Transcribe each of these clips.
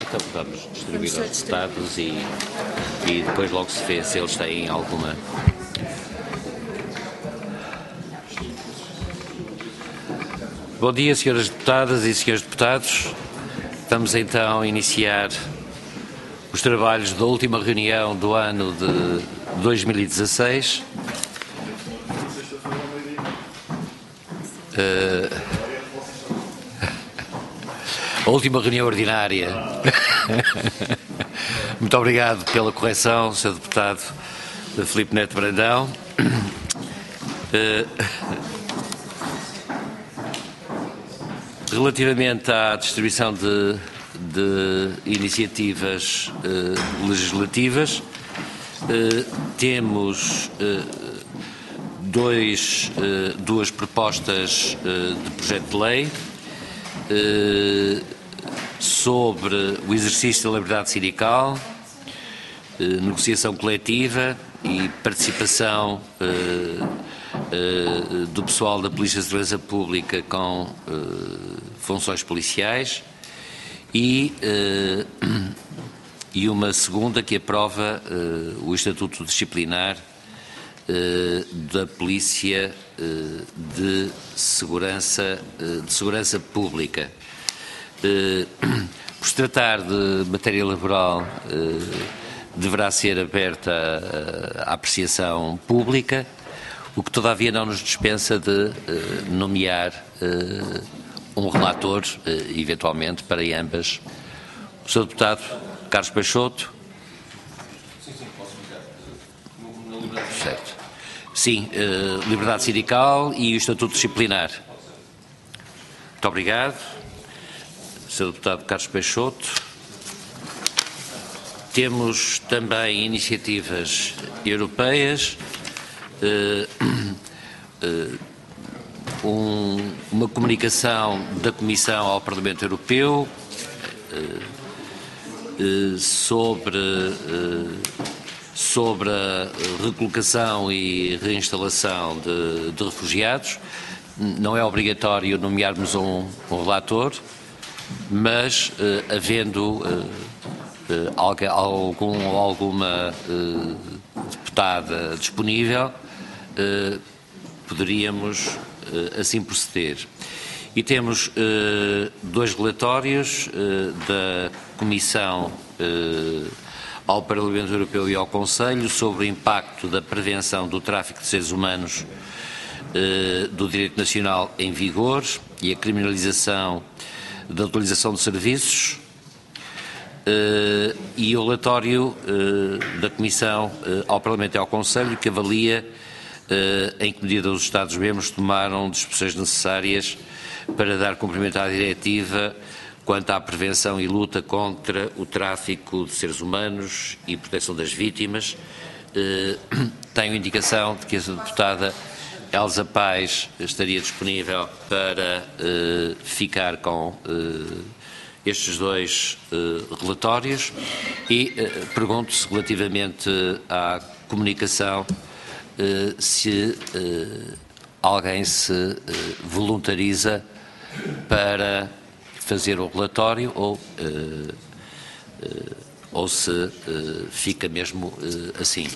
Então vamos distribuir aos deputados e depois logo se vê se eles têm alguma... Bom dia, senhoras deputadas e senhores deputados. Vamos então iniciar os trabalhos da última reunião do ano de 2016. A última reunião ordinária. Muito obrigado pela correção, Sr. Deputado Filipe Neto Brandão. Relativamente à distribuição de iniciativas legislativas, temos duas propostas de projeto de lei sobre o exercício da liberdade sindical, negociação coletiva e participação do pessoal da Polícia de Segurança Pública com funções policiais e uma segunda que aprova o Estatuto Disciplinar da Polícia de Segurança Pública. Por se tratar de matéria laboral, deverá ser aberta à apreciação pública, o que todavia não nos dispensa de nomear um relator, eventualmente, para ambas. O Sr. Deputado Carlos Peixoto. Sim, posso ficar. Certo. Sim, liberdade sindical e o Estatuto Disciplinar. Muito obrigado. Sr. Deputado Carlos Peixoto. Temos também iniciativas europeias, uma comunicação da Comissão ao Parlamento Europeu sobre a recolocação e reinstalação de refugiados. Não é obrigatório nomearmos um relator, mas havendo alguma deputada disponível, poderíamos assim proceder. E temos dois relatórios da Comissão ao Parlamento Europeu e ao Conselho sobre o impacto da prevenção do tráfico de seres humanos do direito nacional em vigor e a criminalização da utilização de serviços, e o relatório da Comissão ao Parlamento e ao Conselho, que avalia em que medida os Estados-membros tomaram disposições necessárias para dar cumprimento à diretiva quanto à prevenção e luta contra o tráfico de seres humanos e proteção das vítimas. Tenho indicação de que a deputada Elsa Paes estaria disponível para ficar com estes dois relatórios e pergunto-se relativamente à comunicação se alguém se voluntariza para fazer o relatório ou se fica mesmo assim.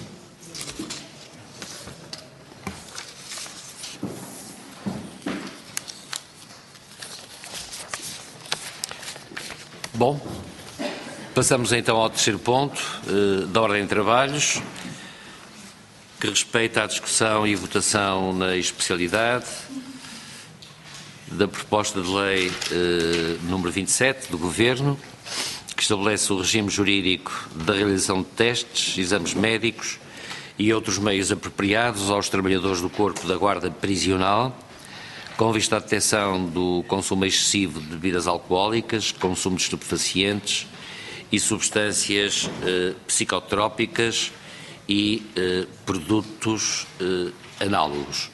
Bom, passamos então ao terceiro ponto da ordem de trabalhos, que respeita à discussão e votação na especialidade da proposta de lei número 27 do Governo, que estabelece o regime jurídico da realização de testes, exames médicos e outros meios apropriados aos trabalhadores do corpo da guarda prisional, com vista à detecção do consumo excessivo de bebidas alcoólicas, consumo de estupefacientes e substâncias psicotrópicas e produtos análogos.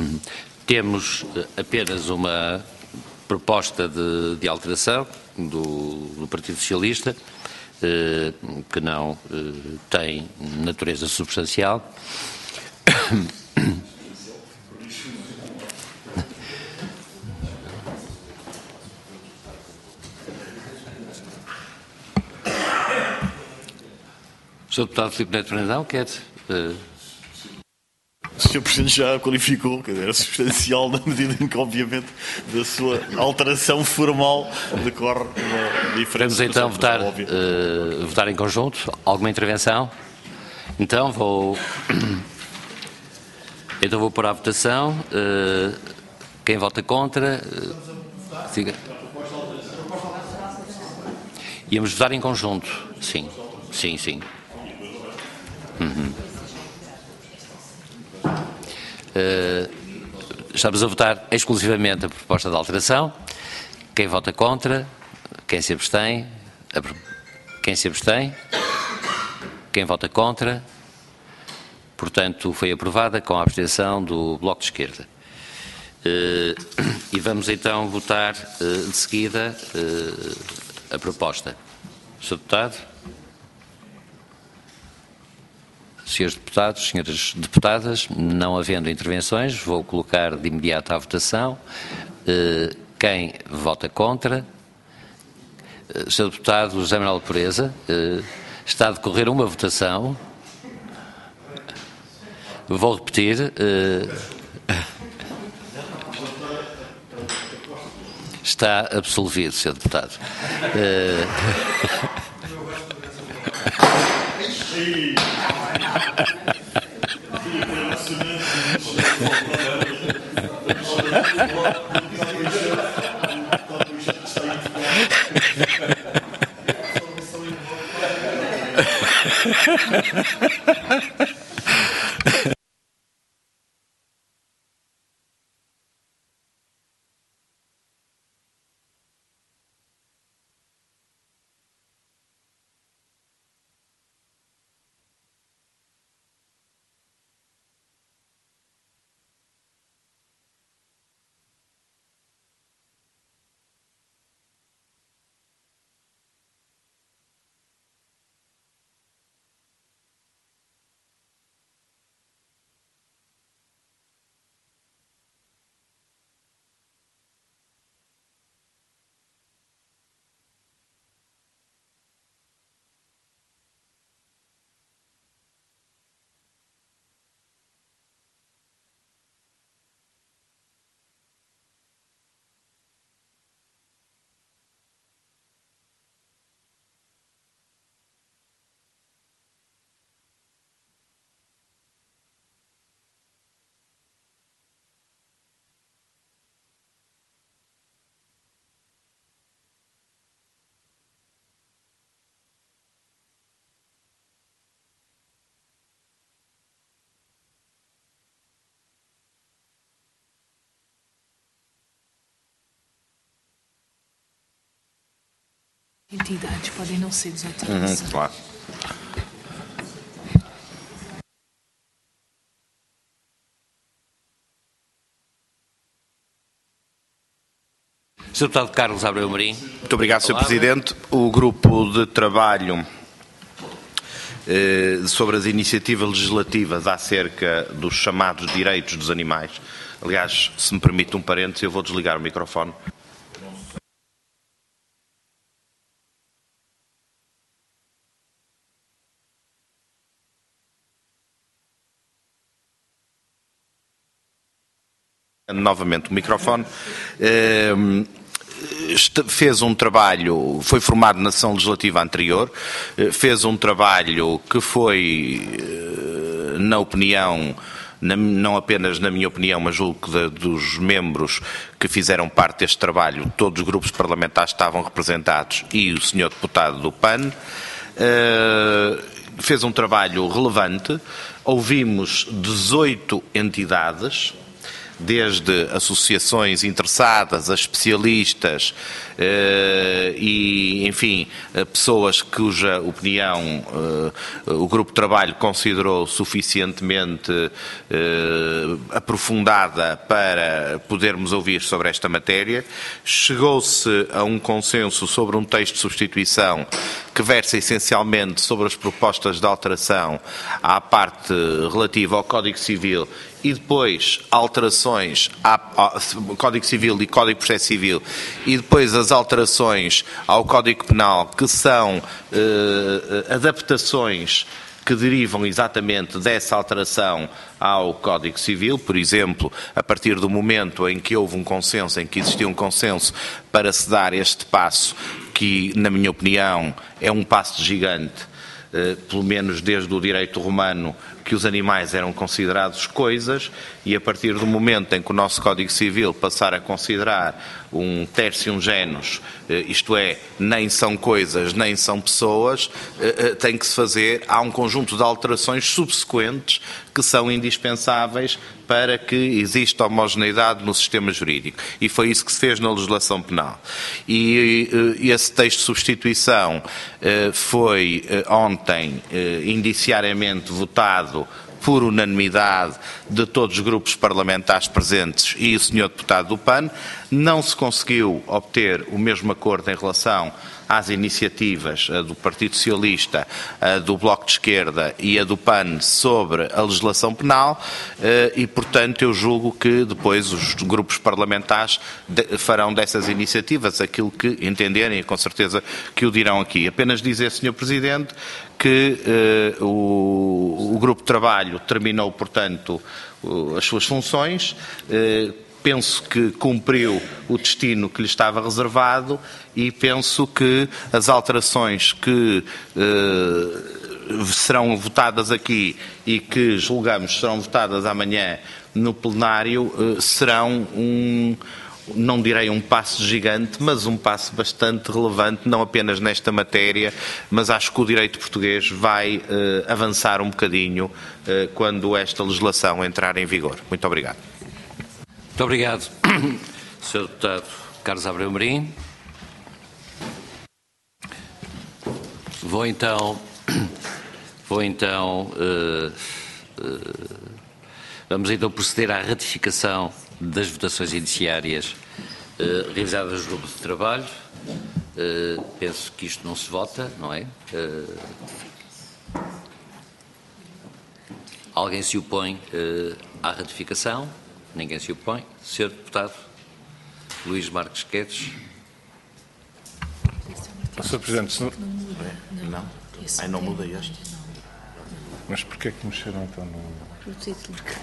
Temos apenas uma proposta de alteração do Partido Socialista, que não tem natureza substancial. O Sr. Deputado Filipe Neto Brandão quer... O Sr. Presidente já qualificou, que era substancial na medida em que, obviamente, da sua alteração formal decorre uma diferença. Vamos então votar em conjunto. Alguma intervenção? Então vou pôr à votação. Quem vota contra? Siga. Íamos votar em conjunto. Sim. Estamos a votar exclusivamente a proposta de alteração. Quem vota contra? Quem se abstém? Quem vota contra? Portanto, foi aprovada com a abstenção do Bloco de Esquerda. E vamos então votar de seguida a proposta. Sr. Deputado? Senhores Deputados, Senhoras Deputadas, não havendo intervenções, vou colocar de imediato à votação. Quem vota contra? Sr. Deputado José Manuel Pureza, está a decorrer uma votação. Vou repetir. Está absolvido, Sr. Deputado. Entidades podem não ser desativadas. Claro. Sr. Deputado Carlos Abreu Marim. Muito obrigado, Sr. Presidente. O grupo de trabalho sobre as iniciativas legislativas acerca dos chamados direitos dos animais. Aliás, se me permite um parênteses, eu vou desligar o microfone. Novamente o microfone. Fez um trabalho, foi formado na sessão legislativa anterior, fez um trabalho que foi, na opinião, não apenas na minha opinião, mas julgo que dos membros que fizeram parte deste trabalho, todos os grupos parlamentares estavam representados e o senhor deputado do PAN, fez um trabalho relevante, ouvimos 18 entidades, desde associações interessadas, a especialistas e, enfim, pessoas cuja opinião o Grupo de Trabalho considerou suficientemente aprofundada para podermos ouvir sobre esta matéria. Chegou-se a um consenso sobre um texto de substituição que versa essencialmente sobre as propostas de alteração à parte relativa ao Código Civil e depois alterações ao Código Civil e Código de Processo Civil e depois as alterações ao Código Penal, que são adaptações que derivam exatamente dessa alteração ao Código Civil. Por exemplo, a partir do momento em que houve um consenso, em que existiu um consenso para se dar este passo, que, na minha opinião, é um passo gigante, pelo menos desde o direito romano, que os animais eram considerados coisas, e a partir do momento em que o nosso Código Civil passar a considerar um tertium genus, isto é, nem são coisas, nem são pessoas, tem que se fazer, há um conjunto de alterações subsequentes que são indispensáveis para que exista homogeneidade no sistema jurídico. E foi isso que se fez na legislação penal. E esse texto de substituição foi ontem indiciariamente votado por unanimidade de todos os grupos parlamentares presentes e o Sr. Deputado do PAN. Não se conseguiu obter o mesmo acordo em relação às iniciativas, a do Partido Socialista, a do Bloco de Esquerda e a do PAN sobre a legislação penal e, portanto, eu julgo que depois os grupos parlamentares farão dessas iniciativas aquilo que entenderem e com certeza que o dirão aqui. Apenas dizer, Sr. Presidente, que o Grupo de Trabalho terminou, portanto, as suas funções. Penso que cumpriu o destino que lhe estava reservado e penso que as alterações que serão votadas aqui e que julgamos serão votadas amanhã no plenário serão não direi um passo gigante, mas um passo bastante relevante, não apenas nesta matéria, mas acho que o direito português vai avançar um bocadinho quando esta legislação entrar em vigor. Muito obrigado. Muito obrigado, Sr. Deputado Carlos Abreu Amorim. Vamos então proceder à ratificação das votações indiciárias realizadas no grupo de trabalho. Penso que isto não se vota, não é? Alguém se opõe à ratificação? Ninguém se opõe. Sr. Deputado Luís Marques Quedes. Sr. Presidente, Não. Ai, não muda este. mas porquê que mexeram então no... O título que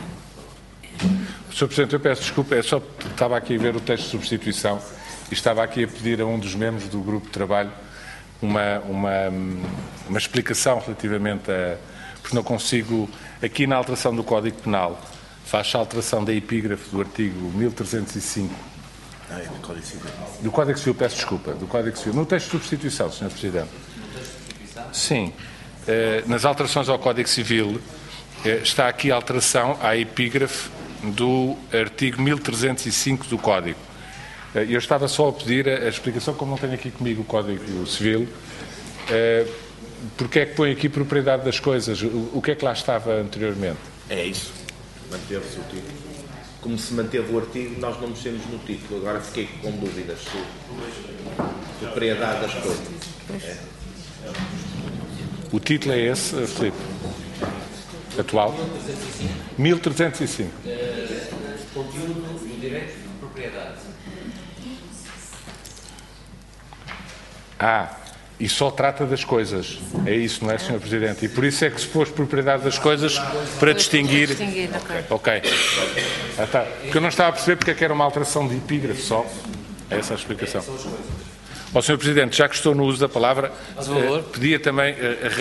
Sr. Presidente, eu peço desculpa, só estava aqui a ver o texto de substituição e estava aqui a pedir a um dos membros do grupo de trabalho uma explicação relativamente a... porque não consigo... Aqui na alteração do Código Penal faz a alteração da epígrafe do artigo 1305 do Código Civil. do Código Civil, peço desculpa, do Código Civil, no texto de substituição, Sr. Presidente. Sim, nas alterações ao Código Civil está aqui a alteração à epígrafe do artigo 1305 do Código. Eu estava só a pedir a explicação, como não tenho aqui comigo o Código Civil, porque é que põe aqui propriedade das coisas, o que é que lá estava anteriormente? É isso. Manteve-se o título. Como se manteve o artigo, nós não mexemos no título. Agora fiquei com dúvidas sobre propriedade das coisas. O título é esse, Filipe? Atual? 1305. Conteúdo do direito de propriedade. E só trata das coisas. É isso, não é, Sr. Presidente? E por isso é que se pôs propriedade das coisas para distinguir. Ok. Tá. Porque eu não estava a perceber porque é que era uma alteração de epígrafe só. É essa a explicação. Sr. Presidente, já que estou no uso da palavra, pedia também,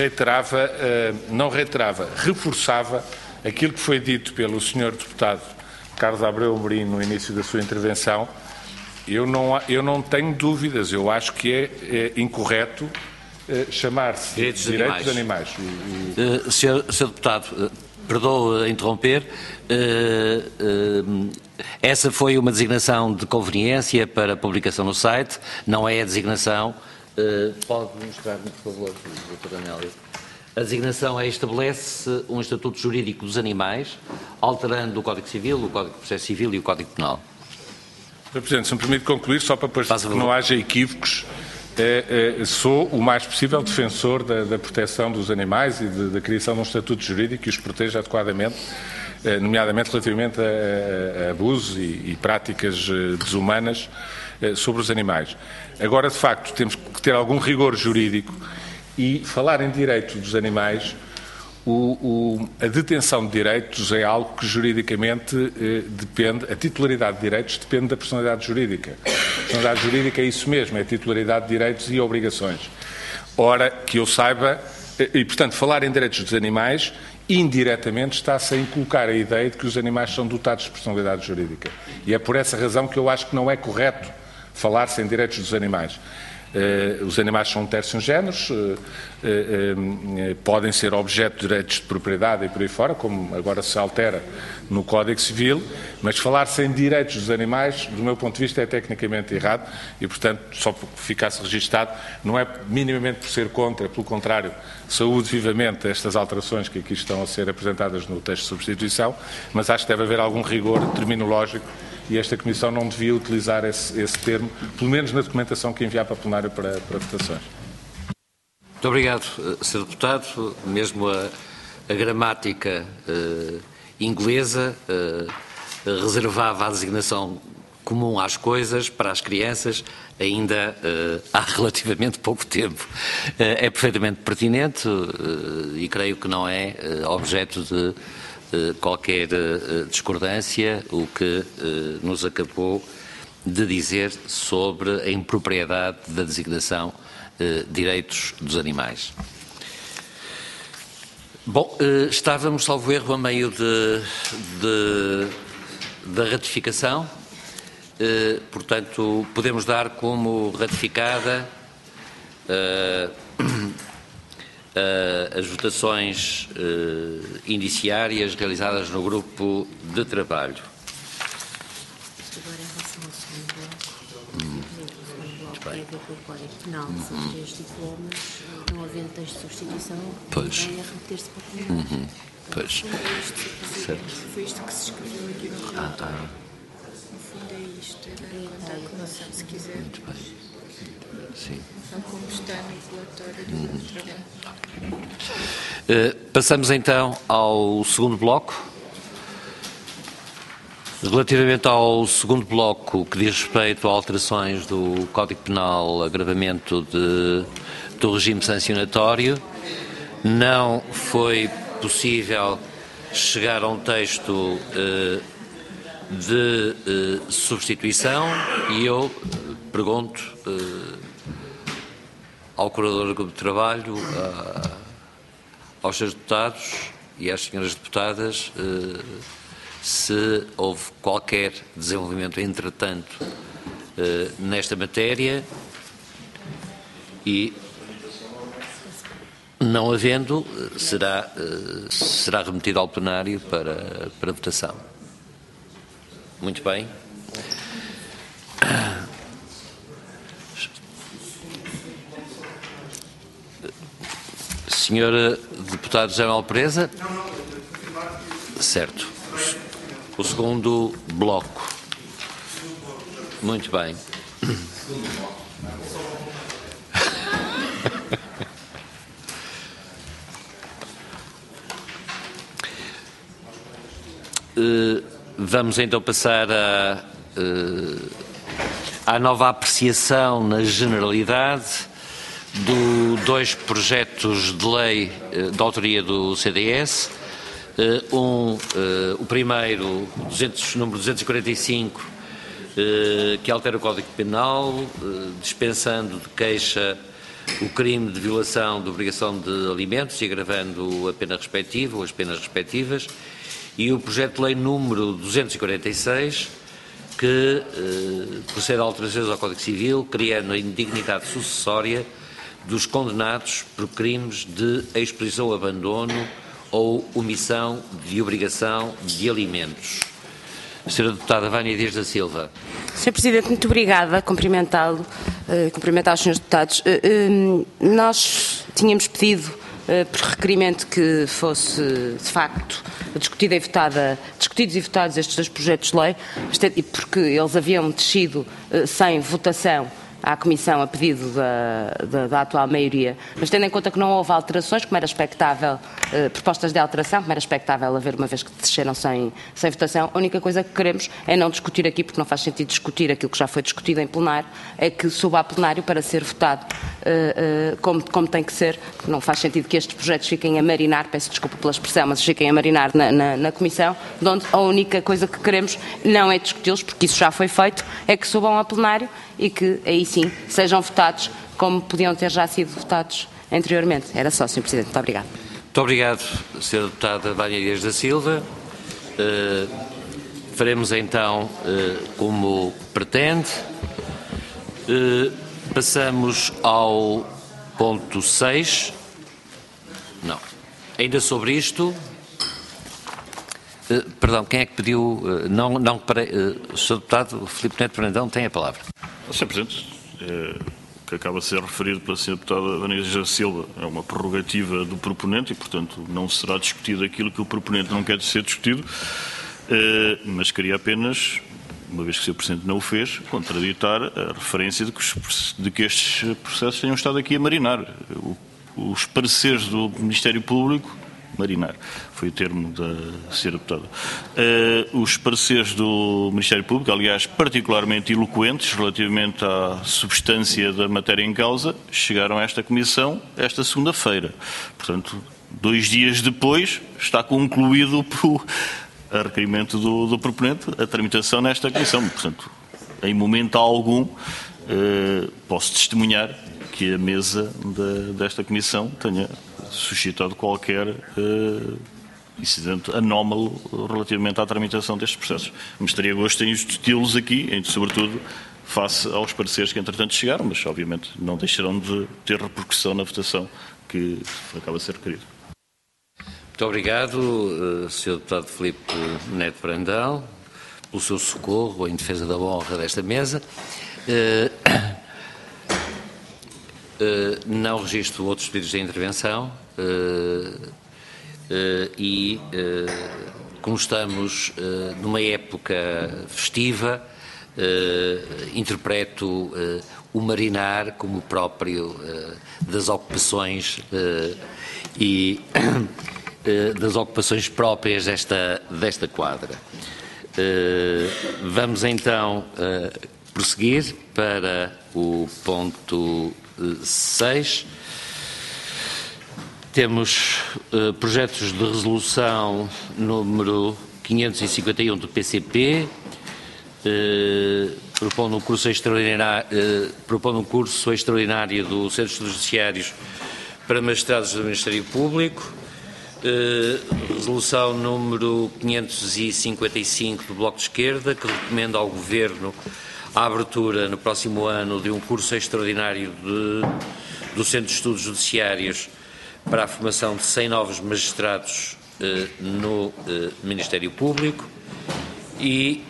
reforçava aquilo que foi dito pelo Sr. Deputado Carlos Abreu Amorim no início da sua intervenção. Eu não tenho dúvidas, eu acho que é incorreto chamar-se direitos de animais. Sr. Deputado, Perdoe interromper. Essa foi uma designação de conveniência para publicação no site, não é a designação. Pode mostrar-me, por favor, Dr. Anélio. A designação estabelece um estatuto jurídico dos animais, alterando o Código Civil, o Código de Processo Civil e o Código Penal. Sr. Presidente, se me permite concluir, só para que não haja equívocos, sou o mais possível defensor da proteção dos animais e da criação de um estatuto jurídico que os proteja adequadamente, nomeadamente relativamente a abusos e práticas desumanas sobre os animais. Agora, de facto, temos que ter algum rigor jurídico e falar em direito dos animais. A detenção de direitos é algo que juridicamente depende, a titularidade de direitos depende da personalidade jurídica. A personalidade jurídica é isso mesmo, é a titularidade de direitos e obrigações. Ora, que eu saiba, e portanto falar em direitos dos animais, indiretamente está-se a inculcar a ideia de que os animais são dotados de personalidade jurídica. E é por essa razão que eu acho que não é correto falar-se em direitos dos animais. Os animais são terciogéneros, podem ser objeto de direitos de propriedade e por aí fora, como agora se altera no Código Civil, mas falar-se em direitos dos animais, do meu ponto de vista, é tecnicamente errado e, portanto, só para que ficasse registado, não é minimamente por ser contra, pelo contrário, saúdo vivamente estas alterações que aqui estão a ser apresentadas no texto de substituição, mas acho que deve haver algum rigor terminológico e esta Comissão não devia utilizar esse termo, pelo menos na documentação que enviar para a plenária para votações. Muito obrigado, Sr. Deputado. Mesmo a gramática inglesa reservava a designação comum às coisas para as crianças ainda há relativamente pouco tempo. É perfeitamente pertinente e creio que não é objeto de qualquer discordância o que nos acabou de dizer sobre a impropriedade da designação direitos dos animais. Bom, estávamos, salvo erro, a meio da ratificação, portanto, podemos dar como ratificada as votações indiciárias realizadas no grupo de trabalho. Agora, em relação ao segundo bloco, tem a ver com o Código Penal, são 3 diplomas, não havendo texto de substituição, Pois. também a remeter-se para o plenário. Pois. Certo. Foi isto que se escreveu aqui no relatório. No fundo é isto, era a adequação, se quiser. Muito bem. Sim. Tal como está no relatório do grupo de trabalho. Passamos então ao segundo bloco. Relativamente ao segundo bloco, que diz respeito a alterações do Código Penal, agravamento do regime sancionatório, não foi possível chegar a um texto de substituição e eu pergunto ao Coordenador do Grupo de Trabalho, aos seus deputados e às senhoras deputadas, se houve qualquer desenvolvimento, entretanto, nesta matéria e, não havendo, será remetido ao plenário para votação. Muito bem. Senhora Deputada José Manuel Pereza? Certo. O segundo bloco. Muito bem. Vamos então passar à nova apreciação na generalidade dois projetos de lei de autoria do CDS. O primeiro, número 245, que altera o Código Penal, dispensando de queixa o crime de violação de obrigação de alimentos e agravando a pena respectiva ou as penas respectivas, e o projeto de lei número 246, que procede a alterações ao Código Civil, criando a indignidade sucessória dos condenados por crimes de exposição ao abandono ou omissão de obrigação de alimentos. Senhora Deputada Vânia Dias da Silva. Sr. Presidente, muito obrigada. Cumprimentar os Srs. Deputados. Nós tínhamos pedido, por requerimento, que fosse, de facto, discutidos e votados estes 2 projetos de lei, porque eles haviam descido sem votação à Comissão a pedido da atual maioria, mas tendo em conta que não houve alterações, como era expectável, propostas de alteração, como era expectável haver, uma vez que desceram sem votação, a única coisa que queremos é não discutir aqui, porque não faz sentido discutir aquilo que já foi discutido em plenário, é que suba a plenário para ser votado como tem que ser. Não faz sentido que estes projetos fiquem a marinar, peço desculpa pela expressão, mas fiquem a marinar na Comissão, onde a única coisa que queremos não é discuti-los, porque isso já foi feito, é que subam a plenário e que aí sim sejam votados como podiam ter já sido votados anteriormente. Era só, Sr. Presidente. Muito obrigado. Muito obrigado, Sra. Deputada Vânia Dias da Silva. Faremos então como pretende. Passamos ao ponto 6. Não. Ainda sobre isto. Perdão, quem é que pediu? O Sr. Deputado Filipe Neto Brandão tem a palavra. Sr. Presidente, que acaba de ser referido pela Sra. Deputada Vânia Dias da Silva, é uma prerrogativa do proponente e, portanto, não será discutido aquilo que o proponente não quer ser discutido, mas queria apenas, uma vez que o Sr. Presidente não o fez, contraditar a referência de que estes processos tenham estado aqui a marinar. Os pareceres do Ministério Público, marinar, foi o termo da Sra. Deputada. Os pareceres do Ministério Público, aliás, particularmente eloquentes relativamente à substância da matéria em causa, chegaram a esta Comissão esta segunda-feira. Portanto, 2 dias depois, está concluído a requerimento do proponente a tramitação nesta Comissão. Portanto, em momento algum, posso testemunhar que a mesa desta Comissão tenha suscitado qualquer incidente anómalo relativamente à tramitação destes processos. Mas teria gosto em discuti-los aqui, sobretudo face aos pareceres que entretanto chegaram, mas obviamente não deixarão de ter repercussão na votação que acaba de ser requerida. Muito obrigado, Sr. Deputado Filipe Neto Brandão, pelo seu socorro em defesa da honra desta mesa. Não registro outros pedidos de intervenção e, como estamos numa época festiva, interpreto o marinar como próprio das ocupações e das ocupações próprias desta quadra. Vamos então prosseguir para o ponto 6. Temos projetos de resolução número 551 do PCP, propondo um curso extraordinário do Centro de Estudos Judiciários para magistrados do Ministério Público, resolução número 555 do Bloco de Esquerda, que recomenda ao Governo a abertura no próximo ano de um curso extraordinário do Centro de Estudos Judiciários para a formação de 100 novos magistrados no Ministério Público e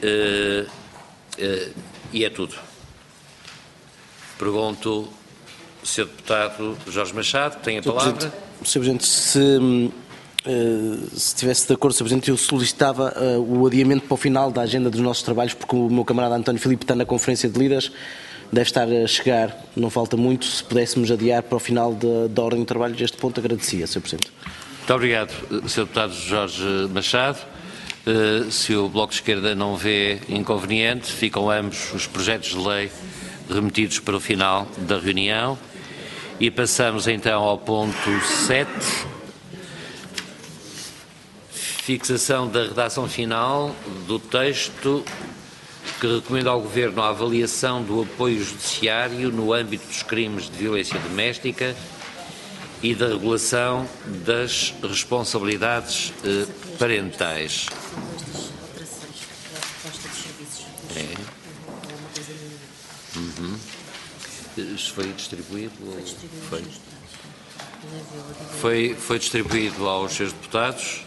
é tudo. Pergunto, Sr. Deputado Jorge Machado, tem a palavra. Sr. Presidente, se estivesse de acordo, Sr. Presidente, eu solicitava o adiamento para o final da agenda dos nossos trabalhos, porque o meu camarada António Filipe está na Conferência de Líderes, deve estar a chegar, não falta muito. Se pudéssemos adiar para o final da ordem de trabalho deste ponto, agradecia, Sr. Presidente. Muito obrigado, Sr. Deputado Jorge Machado. Se o Bloco de Esquerda não vê inconveniente, ficam ambos os projetos de lei remetidos para o final da reunião. E passamos então ao ponto 7. Fixação da redação final do texto que recomenda ao Governo a avaliação do apoio judiciário no âmbito dos crimes de violência doméstica e da regulação das responsabilidades parentais. Isto foi distribuído? Foi. Foi distribuído aos seus deputados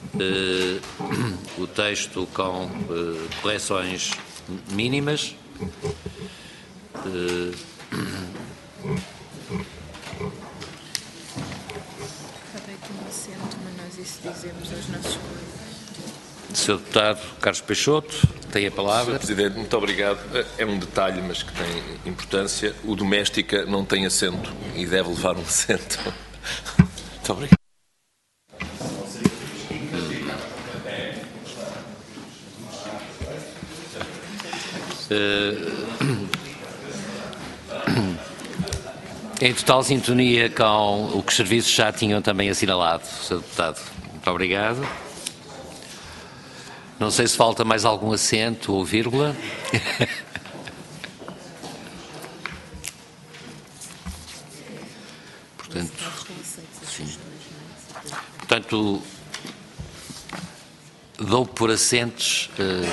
o texto com correções mínimas. Cabe aqui um assento, mas nós isso dizemos aos nossos colegas. Sr. Deputado Carlos Peixoto, tem a palavra. Sr. Presidente, muito obrigado. É um detalhe, mas que tem importância. O doméstica não tem assento e deve levar um assento. Muito obrigado. Em total sintonia com o que os serviços já tinham também assinalado, Sr. Deputado. Muito obrigado. Não sei se falta mais algum acento ou vírgula. Portanto, sim. Portanto, dou por assentos.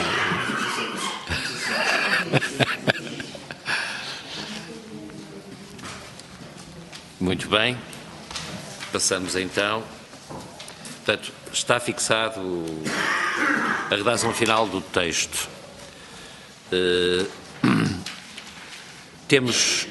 Muito bem. Passamos então. Portanto, está fixado a redação final do texto. Temos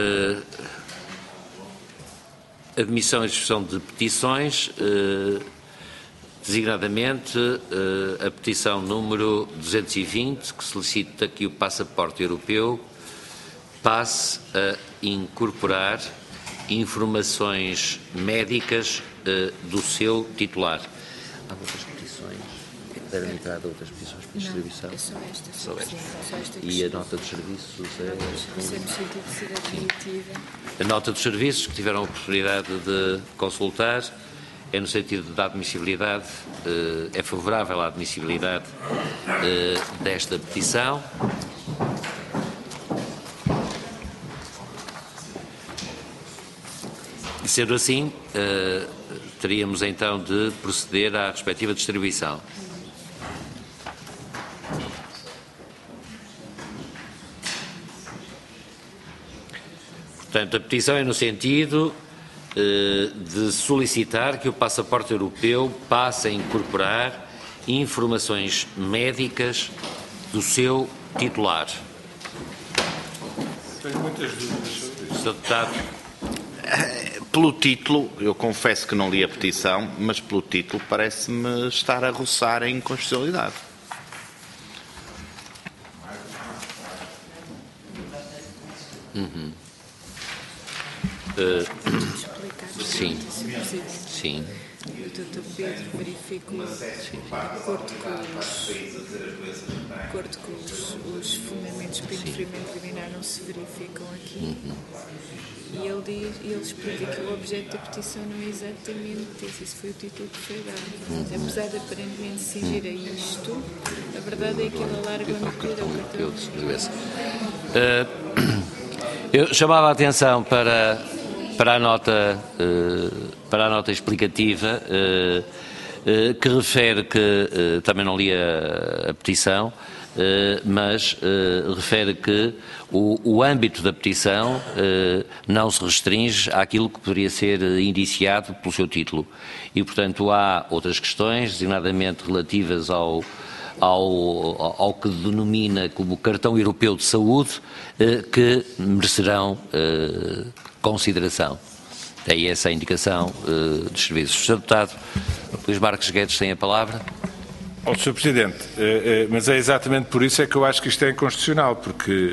admissão e discussão de petições, designadamente a petição número 220, que solicita que o passaporte europeu passe a incorporar informações médicas do seu titular. Há outras petições que deram entrada a outras petições para distribuição? Não, é só esta. Só esta. Só esta E a nota dos serviços é... Isso é no sentido de ser admitiva. A nota dos serviços, que tiveram a oportunidade de consultar, é no sentido da admissibilidade, é favorável à admissibilidade desta petição. E sendo assim, teríamos então de proceder à respectiva distribuição. Portanto, a petição é no sentido de solicitar que o passaporte europeu passe a incorporar informações médicas do seu titular. Tenho muitas dúvidas sobre isso. Sr. Deputado. Pelo título, eu confesso que não li a petição, mas pelo título parece-me estar a roçar a inconstitucionalidade. Sim. Sim. O Dr. Pedro verificou, de acordo com os fundamentos para indeferimento liminar, não se verificam aqui. E ele explica que o objeto da petição não é exatamente esse. Isso foi o título que foi dado. Mas, apesar de aparentemente se cingir a isto, a verdade é que ele alarga a medida ao cartão de esquerda. Eu chamava a atenção para a nota explicativa que refere que, também não li a petição, mas refere que o âmbito da petição não se restringe àquilo que poderia ser indiciado pelo seu título. E, portanto, há outras questões, designadamente relativas ao que denomina como cartão europeu de saúde, que merecerão consideração. Daí essa indicação dos serviços. Sr. Deputado Luís Marques Guedes tem a palavra. Sr. Presidente, mas é exatamente por isso é que eu acho que isto é inconstitucional, porque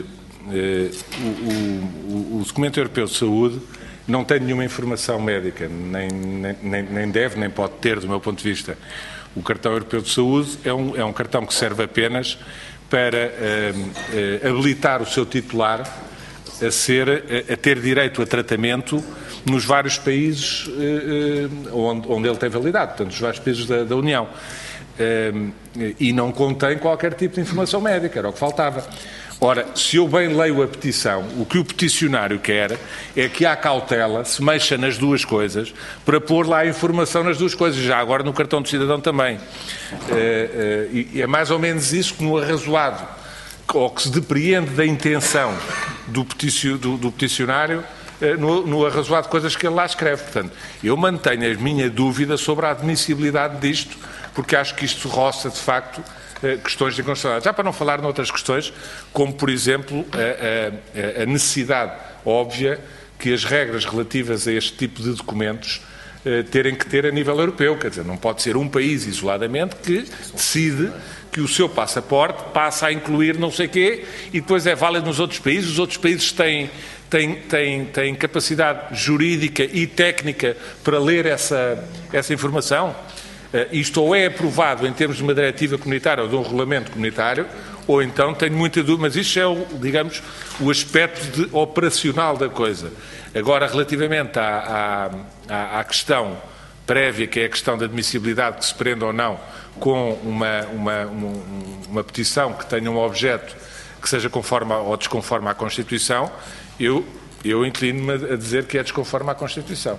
o documento europeu de saúde não tem nenhuma informação médica, nem deve, nem pode ter, do meu ponto de vista. O cartão europeu de saúde é um cartão que serve apenas para habilitar o seu titular a ter direito a tratamento nos vários países onde ele tem validade, portanto, nos vários países da União. E não contém qualquer tipo de informação médica, era o que faltava. Ora, se eu bem leio a petição, o que o peticionário quer é que há cautela, se mexa nas duas coisas, para pôr lá a informação nas duas coisas, já agora no cartão do cidadão também. E é mais ou menos isso que no arrazoado, ou que se depreende da intenção do peticionário, no arrazoado de coisas que ele lá escreve. Portanto, eu mantenho a minha dúvida sobre a admissibilidade disto, porque acho que isto roça, de facto, questões de inconstitucionalidade. Já para não falar noutras questões, como, por exemplo, a necessidade óbvia que as regras relativas a este tipo de documentos terem que ter a nível europeu. Quer dizer, não pode ser um país isoladamente que decide que o seu passaporte passa a incluir não sei quê e depois é válido nos outros países. Os outros países têm capacidade jurídica e técnica para ler essa informação. Isto ou é aprovado em termos de uma diretiva comunitária ou de um regulamento comunitário, ou então tenho muita dúvida, mas isto é, digamos, o aspecto operacional da coisa. Agora, relativamente à questão prévia, que é a questão da admissibilidade, que se prende ou não com uma petição que tenha um objeto que seja conforme ou desconforme à Constituição, eu inclino-me a dizer que é desconforme à Constituição.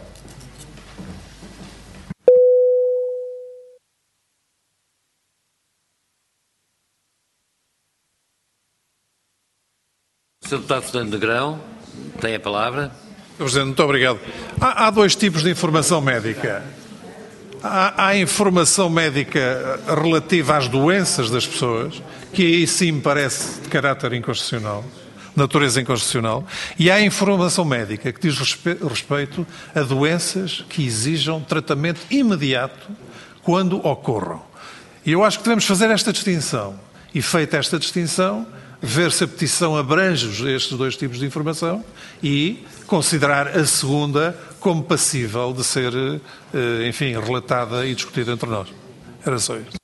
Sr. Deputado Fernando Negrão, tem a palavra. Sr. Presidente, muito obrigado. Há dois tipos de informação médica. Há informação médica relativa às doenças das pessoas, que aí sim me parece de caráter inconstitucional, natureza inconstitucional, e há informação médica que diz respeito a doenças que exijam tratamento imediato quando ocorram. E eu acho que devemos fazer esta distinção. E feita esta distinção, ver se a petição abrange estes dois tipos de informação e considerar a segunda como passível de ser, enfim, relatada e discutida entre nós. Era só isso.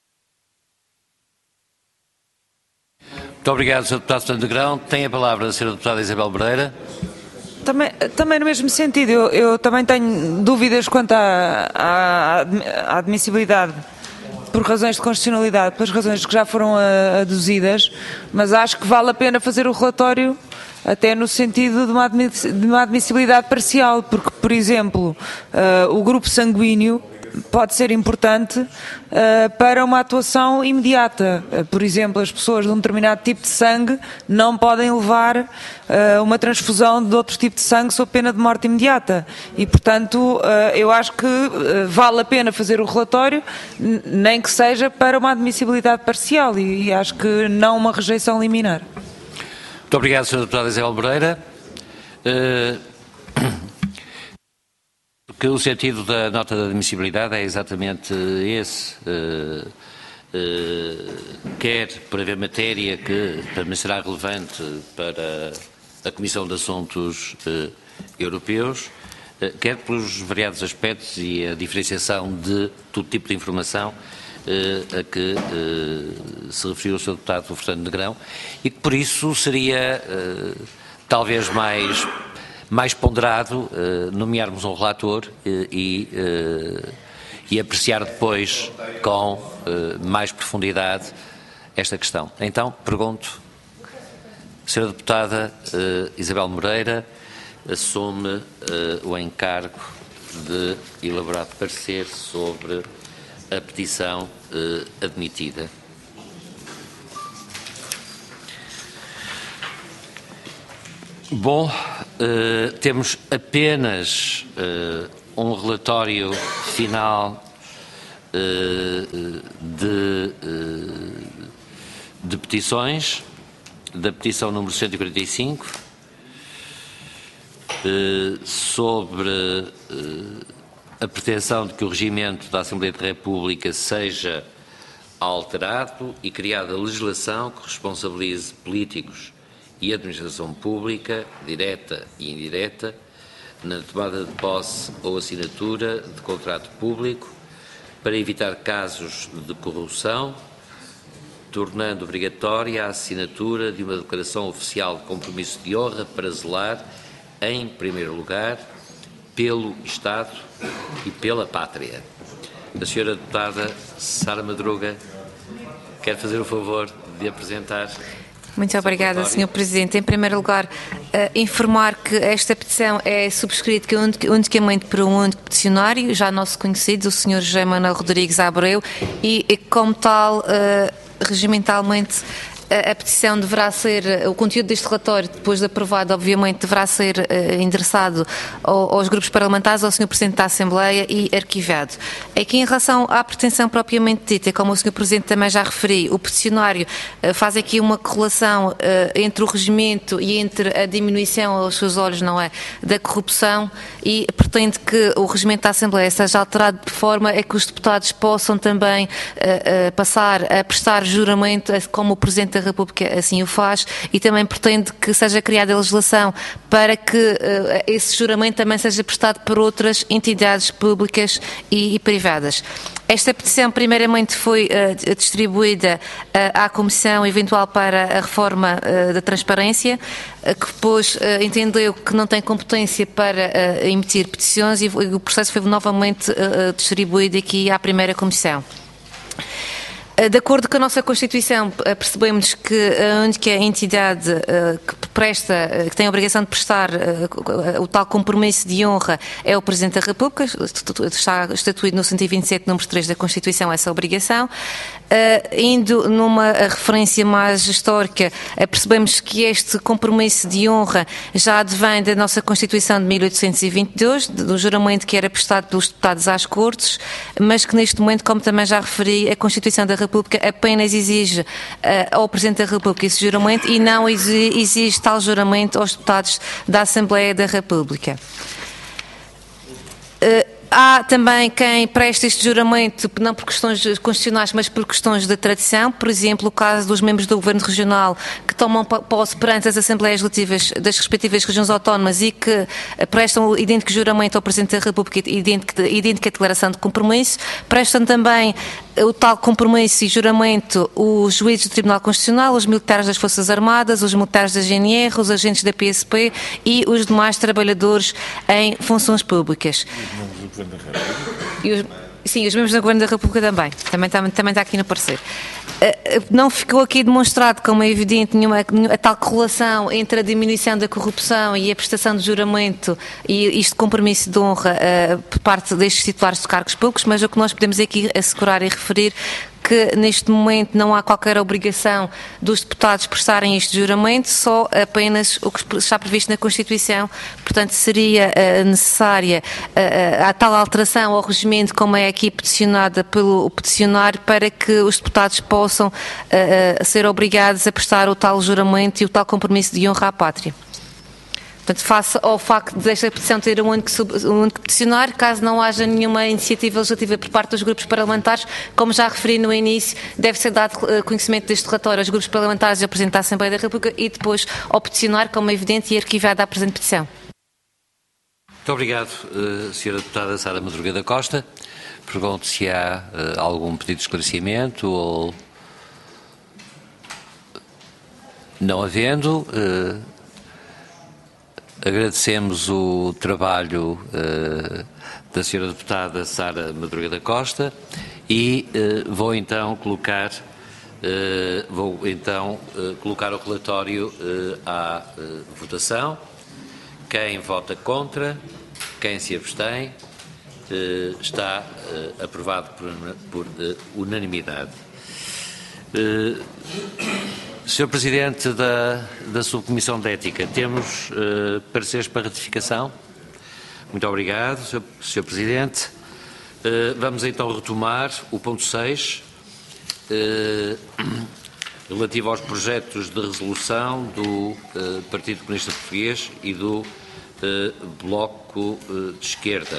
Muito obrigado, Sr. Deputado Fernando Negrão. Tem a palavra a Sra. Deputada Isabel Moreira. Também no mesmo sentido, eu também tenho dúvidas quanto à admissibilidade por razões de constitucionalidade, pelas razões que já foram aduzidas, mas acho que vale a pena fazer o relatório até no sentido de uma admissibilidade parcial, porque, por exemplo, o grupo sanguíneo pode ser importante para uma atuação imediata. Por exemplo, as pessoas de um determinado tipo de sangue não podem levar uma transfusão de outro tipo de sangue sob pena de morte imediata. E, portanto, eu acho que vale a pena fazer o relatório, nem que seja para uma admissibilidade parcial, e acho que não uma rejeição liminar. Muito obrigado, Sra. Deputada Isabel Moreira. Porque o sentido da nota de admissibilidade é exatamente esse, quer por haver matéria que permanecerá relevante para a Comissão de Assuntos Europeus, quer pelos variados aspectos e a diferenciação de todo tipo de informação a que se referiu o Sr. Deputado Fernando Negrão, e que por isso seria talvez mais ponderado nomearmos um relator e apreciar depois com mais profundidade esta questão. Então, pergunto, Sra. Deputada Isabel Moreira assume o encargo de elaborar parecer sobre a petição admitida. Bom, temos apenas um relatório final de petições, da petição número 145, sobre a pretensão de que o regimento da Assembleia da República seja alterado e criada legislação que responsabilize políticos e administração pública, direta e indireta, na tomada de posse ou assinatura de contrato público, para evitar casos de corrupção, tornando obrigatória a assinatura de uma declaração oficial de compromisso de honra para zelar, em primeiro lugar, pelo Estado e pela Pátria. A Sra. Deputada Sara Madruga quer fazer o favor de apresentar. Muito obrigada, Sr. Presidente. Em primeiro lugar, informar que esta petição é subscrita unicamente por um único peticionário, já nosso conhecido, o Sr. José Manuel Rodrigues Abreu, e como tal, regimentalmente, a petição deverá ser, o conteúdo deste relatório, depois de aprovado, obviamente, deverá ser endereçado aos grupos parlamentares, ao Sr. Presidente da Assembleia e arquivado. Aqui, em relação à pretensão propriamente dita, como o Sr. Presidente também já referi, o peticionário faz aqui uma correlação entre o regimento e entre a diminuição aos seus olhos, não é, da corrupção, e pretende que o regimento da Assembleia seja alterado de forma a que os deputados possam também passar a prestar juramento, como o Presidente da República assim o faz, e também pretende que seja criada a legislação para que esse juramento também seja prestado por outras entidades públicas e privadas. Esta petição, primeiramente, foi distribuída à Comissão Eventual para a Reforma da Transparência, que depois entendeu que não tem competência para emitir petições, e o processo foi novamente distribuído aqui à primeira Comissão. De acordo com a nossa Constituição, percebemos que a única entidade que tem a obrigação de prestar o tal compromisso de honra é o Presidente da República. Está estatuído no 127, número 3 da Constituição, essa obrigação. Indo numa referência mais histórica, percebemos que este compromisso de honra já advém da nossa Constituição de 1822, do juramento que era prestado pelos deputados às Cortes, mas que neste momento, como também já referi, a Constituição da República apenas exige ao Presidente da República esse juramento e não exige tal juramento aos deputados da Assembleia da República. Há também quem presta este juramento não por questões constitucionais, mas por questões de tradição. Por exemplo, o caso dos membros do Governo Regional que tomam posse perante as Assembleias Legislativas das respectivas regiões autónomas e que prestam o idêntico juramento ao Presidente da República e idêntica declaração de compromisso. Prestam também o tal compromisso e juramento os juízes do Tribunal Constitucional, os militares das Forças Armadas, os militares da GNR, os agentes da PSP e os demais trabalhadores em funções públicas. Sim, os membros do Governo da República também está aqui no parecer. Não ficou aqui demonstrado, como é evidente, a tal correlação entre a diminuição da corrupção e a prestação de juramento e este compromisso de honra por parte destes titulares de cargos públicos, mas o que nós podemos aqui assegurar e referir que neste momento não há qualquer obrigação dos deputados prestarem este juramento, só apenas o que está previsto na Constituição. Portanto, seria necessária a tal alteração ao regimento, como é aqui peticionada pelo peticionário, para que os deputados possam ser obrigados a prestar o tal juramento e o tal compromisso de honra à pátria. Portanto, face ao facto desta petição ter um único peticionário, caso não haja nenhuma iniciativa legislativa por parte dos grupos parlamentares, como já referi no início, deve ser dado conhecimento deste relatório aos grupos parlamentares e ao Presidente da Assembleia da República e depois ao peticionário, como é evidente, e arquivada a presente petição. Muito obrigado, Sra. Deputada Sara Madruga da Costa. Pergunto se há algum pedido de esclarecimento ou... Não havendo... Agradecemos o trabalho da Sra. Deputada Sara Madruga da Costa e vou então colocar o relatório à votação. Quem vota contra, quem se abstém, está aprovado por unanimidade. Sr. Presidente da Subcomissão de Ética, temos pareceres para ratificação? Muito obrigado, Sr. Presidente. Vamos então retomar o ponto 6, relativo aos projetos de resolução do Partido Comunista Português e do Bloco de Esquerda.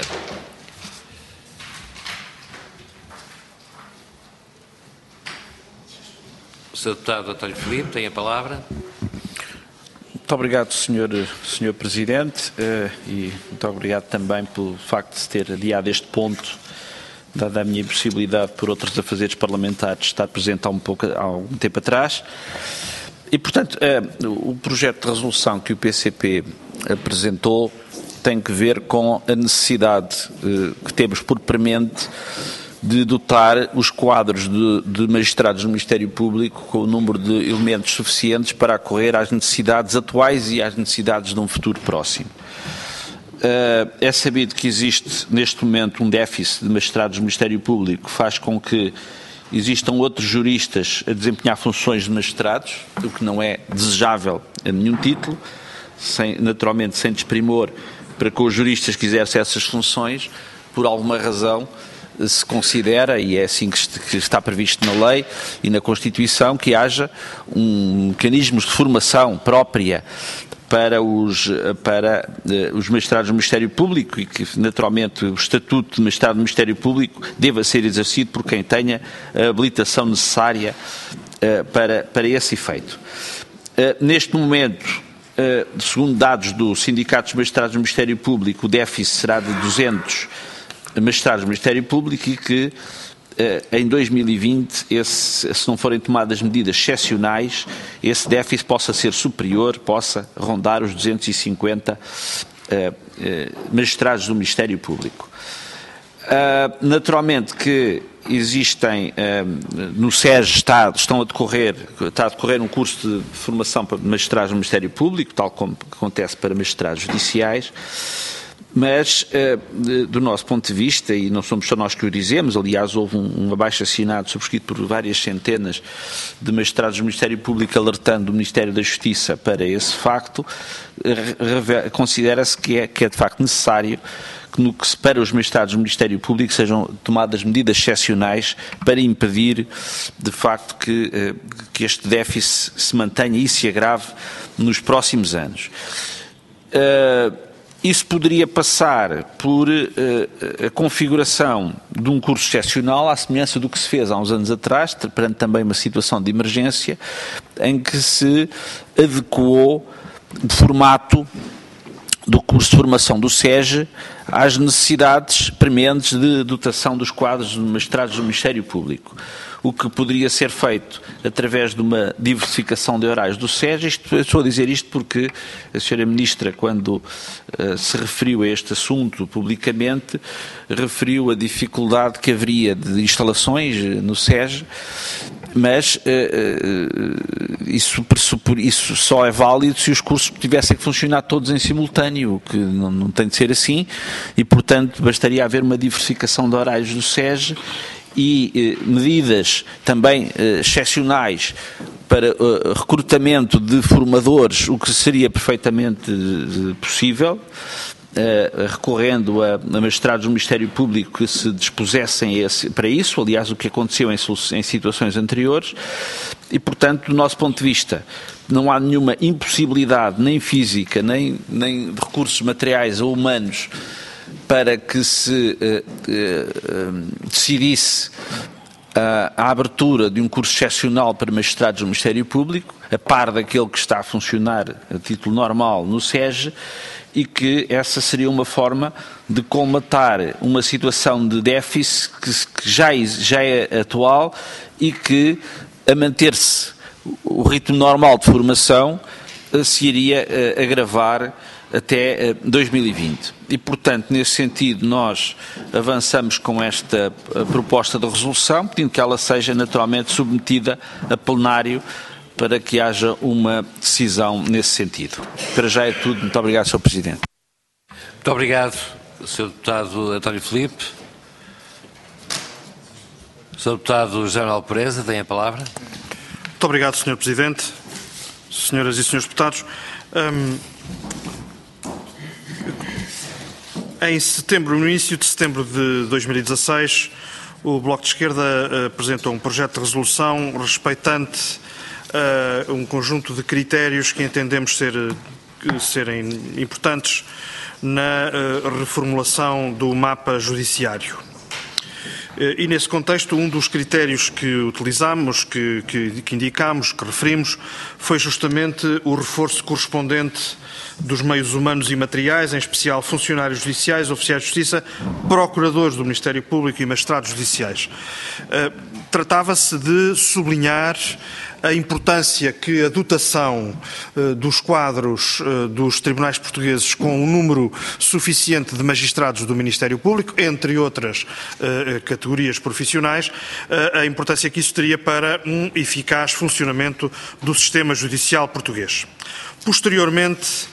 Sr. Deputado António Filipe, tem a palavra. Muito obrigado, Sr. Presidente, e muito obrigado também pelo facto de se ter adiado este ponto, dada a minha impossibilidade por outros afazeres parlamentares estar presente há algum tempo atrás. E, portanto, o projeto de resolução que o PCP apresentou tem que ver com a necessidade que temos por premente de dotar os quadros de magistrados do Ministério Público com o número de elementos suficientes para acorrer às necessidades atuais e às necessidades de um futuro próximo. É sabido que existe neste momento um déficit de magistrados do Ministério Público que faz com que existam outros juristas a desempenhar funções de magistrados, o que não é desejável a nenhum título, naturalmente sem desprimor para com os juristas que exercem essas funções, por alguma razão se considera, e é assim que está previsto na lei e na Constituição, que haja mecanismos de formação própria para os magistrados do Ministério Público e que, naturalmente, o estatuto de magistrado do Ministério Público deva ser exercido por quem tenha a habilitação necessária para esse efeito. Neste momento, segundo dados do Sindicato dos Magistrados do Ministério Público, o déficit será de 200 magistrados do Ministério Público e que em 2020, se não forem tomadas medidas excepcionais, esse déficit possa ser superior, possa rondar os 250 magistrados do Ministério Público. Naturalmente que existem, no SES está a decorrer um curso de formação para magistrados do Ministério Público, tal como acontece para magistrados judiciais, mas, do nosso ponto de vista, e não somos só nós que o dizemos, aliás, houve um abaixo-assinado subscrito por várias centenas de magistrados do Ministério Público alertando o Ministério da Justiça para esse facto, considera-se que é de facto necessário que no que separa os magistrados do Ministério Público sejam tomadas medidas excepcionais para impedir, de facto, que este déficit se mantenha e se agrave nos próximos anos. Isso poderia passar por a configuração de um curso excepcional, à semelhança do que se fez há uns anos atrás, perante também uma situação de emergência, em que se adequou o formato do curso de formação do SEG às necessidades prementes de dotação dos quadros de magistrados do Ministério Público. O que poderia ser feito através de uma diversificação de horários do SEG. Estou a dizer isto porque a Sra. Ministra, quando se referiu a este assunto publicamente, referiu a dificuldade que haveria de instalações no SEG, mas isso só é válido se os cursos tivessem que funcionar todos em simultâneo, o que não tem de ser assim, e, portanto, bastaria haver uma diversificação de horários do SEG e medidas também excepcionais para recrutamento de formadores, o que seria perfeitamente possível, recorrendo a magistrados do Ministério Público que se dispusessem para isso, aliás, o que aconteceu em situações anteriores, e, portanto, do nosso ponto de vista, não há nenhuma impossibilidade, nem física, nem de recursos materiais ou humanos, para que se decidisse a abertura de um curso excepcional para magistrados do Ministério Público, a par daquele que está a funcionar a título normal no SEG, e que essa seria uma forma de colmatar uma situação de déficit que já é atual e que, a manter-se o ritmo normal de formação, se iria agravar até 2020. E, portanto, nesse sentido, nós avançamos com esta proposta de resolução, pedindo que ela seja naturalmente submetida a plenário para que haja uma decisão nesse sentido. Para já é tudo. Muito obrigado, Sr. Presidente. Muito obrigado, Sr. Deputado António Filipe. Sr. Deputado General Pereza, tem a palavra. Muito obrigado, Sr. Presidente, senhoras e senhores deputados. No início de setembro de 2016, o Bloco de Esquerda apresentou um projeto de resolução respeitante um conjunto de critérios que entendemos serem importantes na reformulação do mapa judiciário. E, nesse contexto, um dos critérios que utilizámos, que indicámos, que referimos, foi justamente o reforço correspondente dos meios humanos e materiais, em especial funcionários judiciais, oficiais de justiça, procuradores do Ministério Público e magistrados judiciais. Tratava-se de sublinhar a importância que a dotação dos quadros dos tribunais portugueses com um número suficiente de magistrados do Ministério Público, entre outras categorias profissionais, a importância que isso teria para um eficaz funcionamento do sistema judicial português. Posteriormente,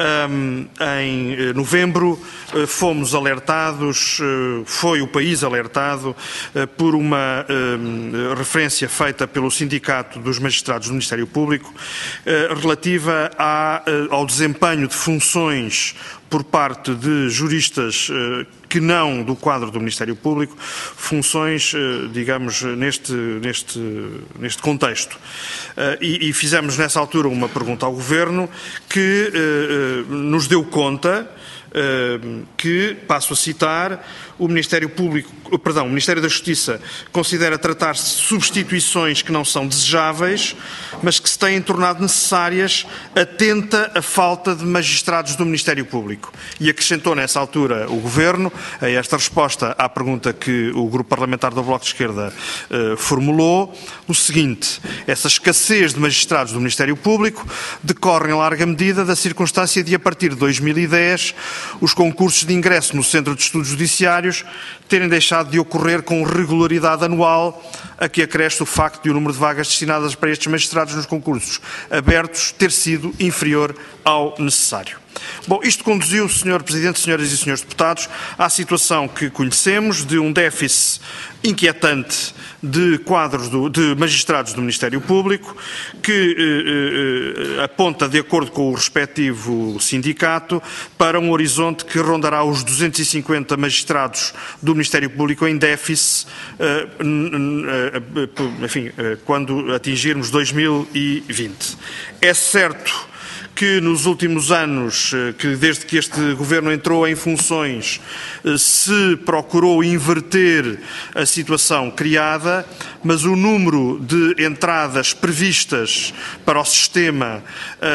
em novembro, fomos alertados, foi o país alertado por uma referência feita pelo Sindicato dos Magistrados do Ministério Público relativa ao desempenho de funções por parte de juristas que não do quadro do Ministério Público, funções, digamos, neste contexto. E fizemos nessa altura uma pergunta ao Governo que nos deu conta que, passo a citar, o Ministério da Justiça considera tratar-se de substituições que não são desejáveis, mas que se têm tornado necessárias atenta à falta de magistrados do Ministério Público. E acrescentou nessa altura o Governo, a esta resposta à pergunta que o Grupo Parlamentar do Bloco de Esquerda formulou, o seguinte: essa escassez de magistrados do Ministério Público decorre em larga medida da circunstância de, a partir de 2010, os concursos de ingresso no Centro de Estudos Judiciários terem deixado de ocorrer com regularidade anual, a que acresce o facto de o número de vagas destinadas para estes magistrados nos concursos abertos ter sido inferior ao necessário. Bom, isto conduziu, Sr. Presidente, Senhoras e Senhores Deputados, à situação que conhecemos de um déficit inquietante de quadros de magistrados do Ministério Público, que aponta, de acordo com o respectivo sindicato, para um horizonte que rondará os 250 magistrados do Ministério Público em déficit, enfim, quando atingirmos 2020. É certo que nos últimos anos, que desde que este Governo entrou em funções, se procurou inverter a situação criada, mas o número de entradas previstas para o sistema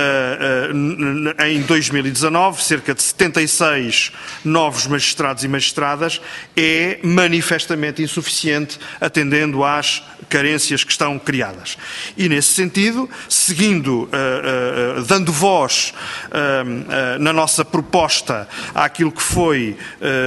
em 2019, cerca de 76 novos magistrados e magistradas, é manifestamente insuficiente, atendendo às carências que estão criadas. E, nesse sentido, seguindo, dando voz na nossa proposta àquilo que foi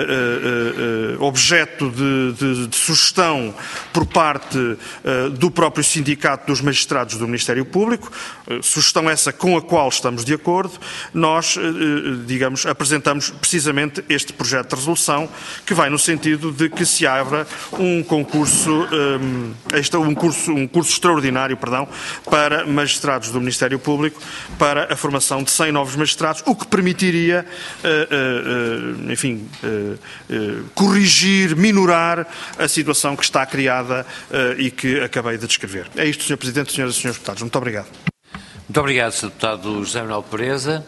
objeto de sugestão por parte do próprio Sindicato dos Magistrados do Ministério Público, sugestão essa com a qual estamos de acordo, nós, digamos, apresentamos precisamente este projeto de resolução, que vai no sentido de que se abra um concurso, um curso extraordinário, para magistrados do Ministério Público, para a formação de 100 novos magistrados, o que permitiria, enfim, corrigir, minorar a situação que está criada e que acabei de descrever. É isto, Sr. Presidente, Senhoras e Senhores Deputados. Muito obrigado. Muito obrigado, Sr. Deputado José Manuel Pereza.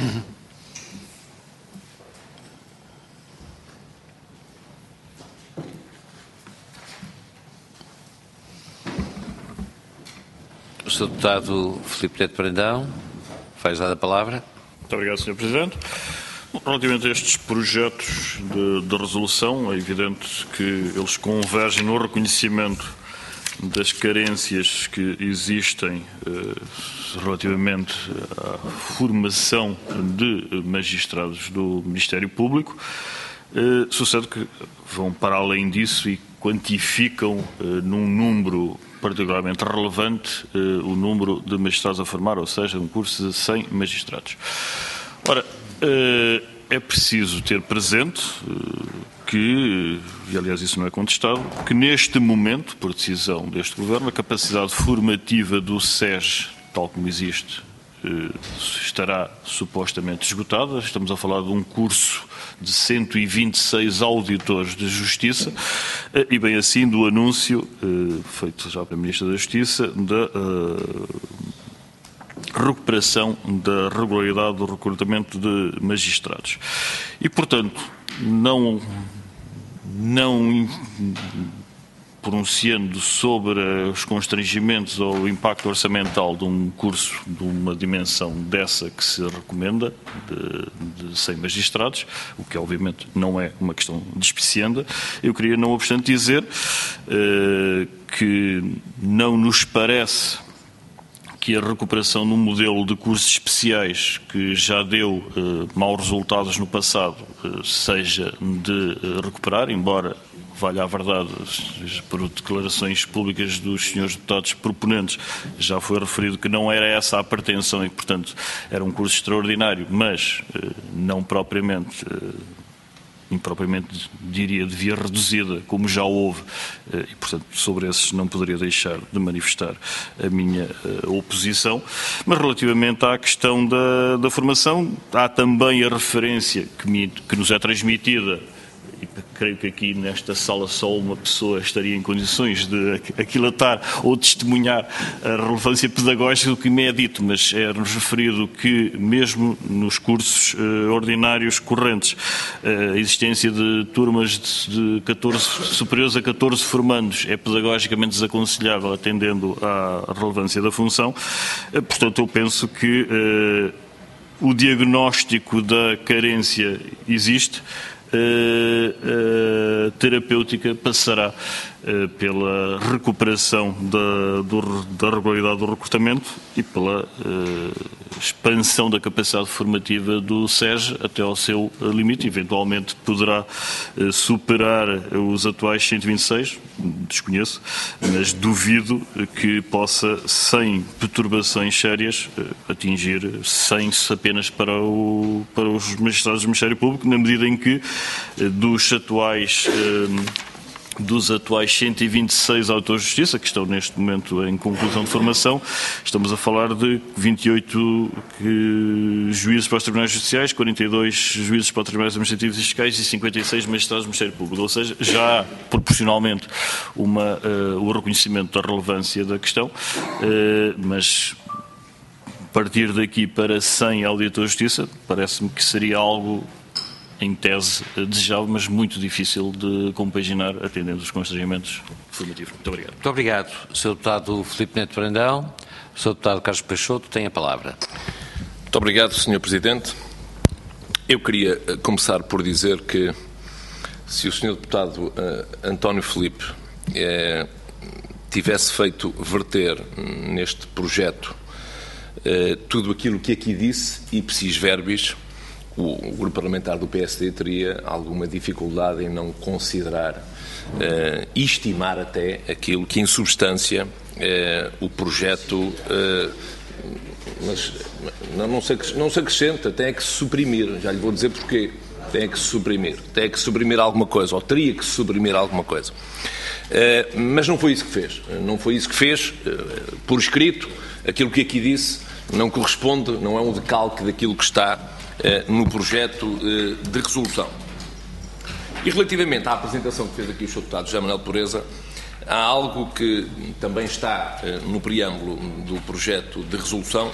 O Sr. Deputado Filipe Neto Brandão, faz usar a palavra. Muito obrigado, Sr. Presidente. Relativamente a estes projetos de resolução, é evidente que eles convergem no reconhecimento das carências que existem relativamente à formação de magistrados do Ministério Público. Sucede que vão para além disso e quantificam num número particularmente relevante o número de magistrados a formar, ou seja, um curso de 100 magistrados. Ora, é preciso ter presente que, e aliás isso não é contestado, que neste momento, por decisão deste Governo, a capacidade formativa do SES, tal como existe, estará supostamente esgotada. Estamos a falar de um curso de 126 auditores de Justiça e bem assim do anúncio feito já pela Ministra da Justiça da recuperação da regularidade do recrutamento de magistrados. E, portanto, não pronunciando sobre os constrangimentos ou o impacto orçamental de um curso de uma dimensão dessa que se recomenda, de 100 magistrados, o que obviamente não é uma questão despicienda, eu queria, não obstante, dizer que não nos parece que a recuperação num modelo de cursos especiais que já deu maus resultados no passado seja de recuperar, embora valha a verdade, por declarações públicas dos senhores deputados proponentes, já foi referido que não era essa a pretensão e que, portanto, era um curso extraordinário, mas não propriamente, impropriamente diria, devia reduzida, como já houve, e, portanto, sobre esses não poderia deixar de manifestar a minha oposição. Mas, relativamente à questão da formação, há também a referência que nos é transmitida, e creio que aqui nesta sala só uma pessoa estaria em condições de aquilatar ou testemunhar a relevância pedagógica do que me é dito, mas é-nos referido que mesmo nos cursos ordinários correntes a existência de turmas de 14, superiores a 14 formandos é pedagogicamente desaconselhável atendendo à relevância da função. Portanto, eu penso que o diagnóstico da carência existe. Terapêutica passará pela recuperação da regularidade do recrutamento e pela expansão da capacidade formativa do SES até ao seu limite. Eventualmente poderá superar os atuais 126, desconheço, mas duvido que possa, sem perturbações sérias, atingir 100 apenas para os magistrados do Ministério Público, na medida em que dos atuais 126 auditores de justiça, que estão neste momento em conclusão de formação, estamos a falar de 28 juízes para os tribunais judiciais, 42 juízes para os tribunais administrativos e fiscais e 56 magistrados do Ministério Público. Ou seja, já há proporcionalmente o reconhecimento da relevância da questão, mas partir daqui para 100 auditores de justiça parece-me que seria algo em tese desejável, mas muito difícil de compaginar atendendo os constrangimentos formativos. Muito obrigado. Muito obrigado. Sr. Deputado Filipe Neto Brandão, Sr. Deputado Carlos Peixoto, tem a palavra. Muito obrigado, Sr. Presidente. Eu queria começar por dizer que se o Sr. Deputado António Filipe tivesse feito verter neste projeto tudo aquilo que aqui disse, ipsis verbis, o grupo parlamentar do PSD teria alguma dificuldade em não considerar e estimar até aquilo que, em substância, o projeto, mas não se acrescenta, tem que se suprimir. Já lhe vou dizer porquê. Tem que se suprimir alguma coisa, ou teria que se suprimir alguma coisa. Mas não foi isso que fez. Não foi isso que fez, por escrito. Aquilo que aqui disse não corresponde, não é um decalque daquilo que está no projeto de resolução. E relativamente à apresentação que fez aqui o Sr. Deputado José Manuel Pureza, há algo que também está no preâmbulo do projeto de resolução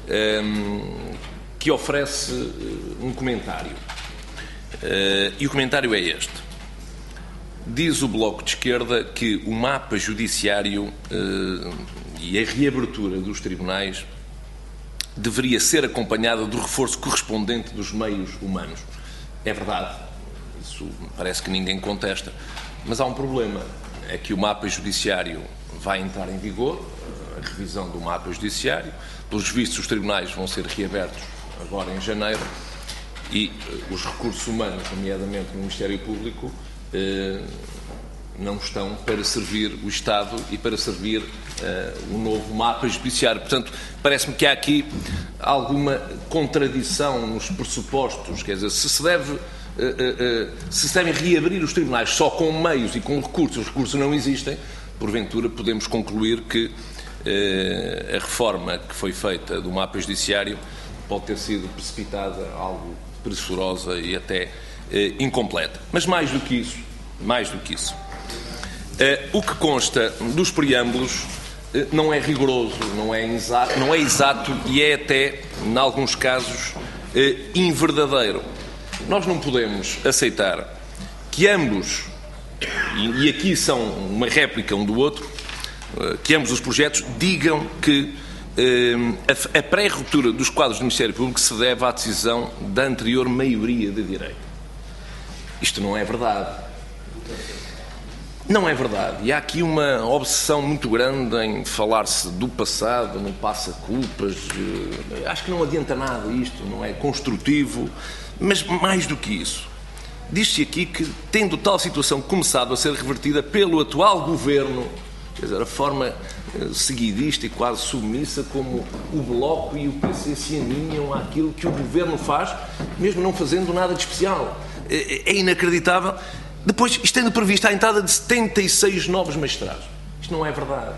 que oferece um comentário. E o comentário é este. Diz o Bloco de Esquerda que o mapa judiciário e a reabertura dos tribunais deveria ser acompanhada do reforço correspondente dos meios humanos. É verdade, isso parece que ninguém contesta, mas há um problema, é que o mapa judiciário vai entrar em vigor, a revisão do mapa judiciário, pelos vistos os tribunais vão ser reabertos agora em janeiro e os recursos humanos, nomeadamente no Ministério Público, não estão para servir o Estado e para servir o novo mapa judiciário. Portanto, parece-me que há aqui alguma contradição nos pressupostos, quer dizer, se devem reabrir os tribunais só com meios e com recursos, os recursos não existem, porventura podemos concluir que a reforma que foi feita do mapa judiciário pode ter sido precipitada, algo pressurosa e até incompleta. Mas mais do que isso, o que consta dos preâmbulos não é rigoroso, não é exato e é até, em alguns casos, inverdadeiro. Nós não podemos aceitar que ambos, e aqui são uma réplica um do outro, que ambos os projetos digam que a pré-ruptura dos quadros do Ministério Público se deve à decisão da anterior maioria de direito. Isto não é verdade. Não é verdade. E há aqui uma obsessão muito grande em falar-se do passado, não passa culpas. Acho que não adianta nada isto, não é construtivo. Mas mais do que isso, diz-se aqui que, tendo tal situação começado a ser revertida pelo atual governo, quer dizer, a forma seguidista e quase submissa como o Bloco e o PC se aninham àquilo que o governo faz, mesmo não fazendo nada de especial. É inacreditável. Depois, isto tendo previsto a entrada de 76 novos magistrados. Isto não é verdade.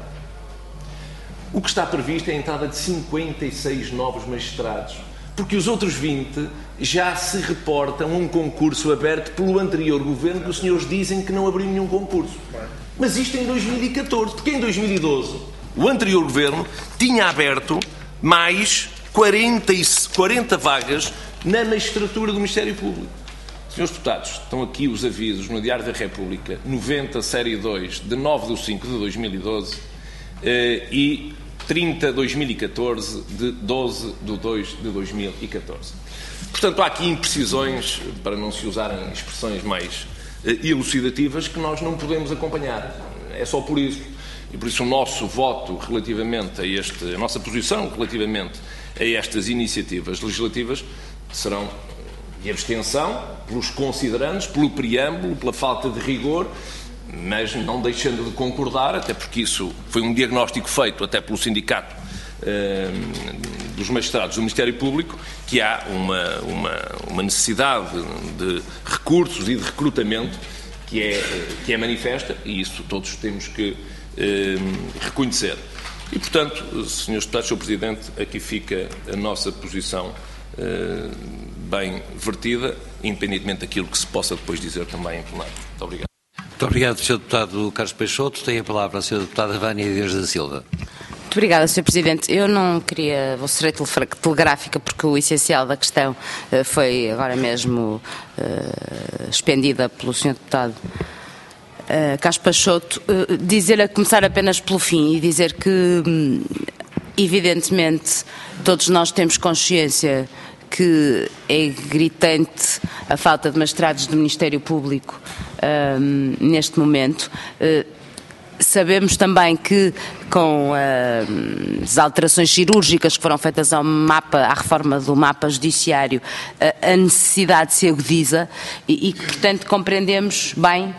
O que está previsto é a entrada de 56 novos magistrados, porque os outros 20 já se reportam a um concurso aberto pelo anterior governo, que os senhores dizem que não abriu nenhum concurso. Mas isto em 2014, porque em 2012 o anterior governo tinha aberto mais 40 vagas na magistratura do Ministério Público. Senhores deputados, estão aqui os avisos no Diário da República, 90, série 2, de 9/5 de 2012 e 30/2014, de 12/2 de 2014. Portanto, há aqui imprecisões, para não se usarem expressões mais elucidativas, que nós não podemos acompanhar. É só por isso. E por isso o nosso voto relativamente a nossa posição relativamente a estas iniciativas legislativas serão de abstenção, pelos considerandos, pelo preâmbulo, pela falta de rigor, mas não deixando de concordar, até porque isso foi um diagnóstico feito até pelo Sindicato dos Magistrados do Ministério Público, que há uma necessidade de recursos e de recrutamento que é manifesta, e isso todos temos que reconhecer. E, portanto, Srs. Deputados, Sr. Presidente, aqui fica a nossa posição bem vertida, independentemente daquilo que se possa depois dizer também em plenário. Muito obrigado. Muito obrigado, Sr. Deputado Carlos Peixoto. Tem a palavra a Sra. Deputada Vânia Dias da Silva. Muito obrigada, Sr. Presidente. Eu não queria, vou ser telegráfica, porque o essencial da questão foi agora mesmo expendida pelo Sr. Deputado Carlos Peixoto. Começar apenas pelo fim e dizer que, evidentemente, todos nós temos consciência que é gritante a falta de magistrados do Ministério Público neste momento. Sabemos também que, com as alterações cirúrgicas que foram feitas à reforma do mapa judiciário, a necessidade se agudiza e portanto, compreendemos bem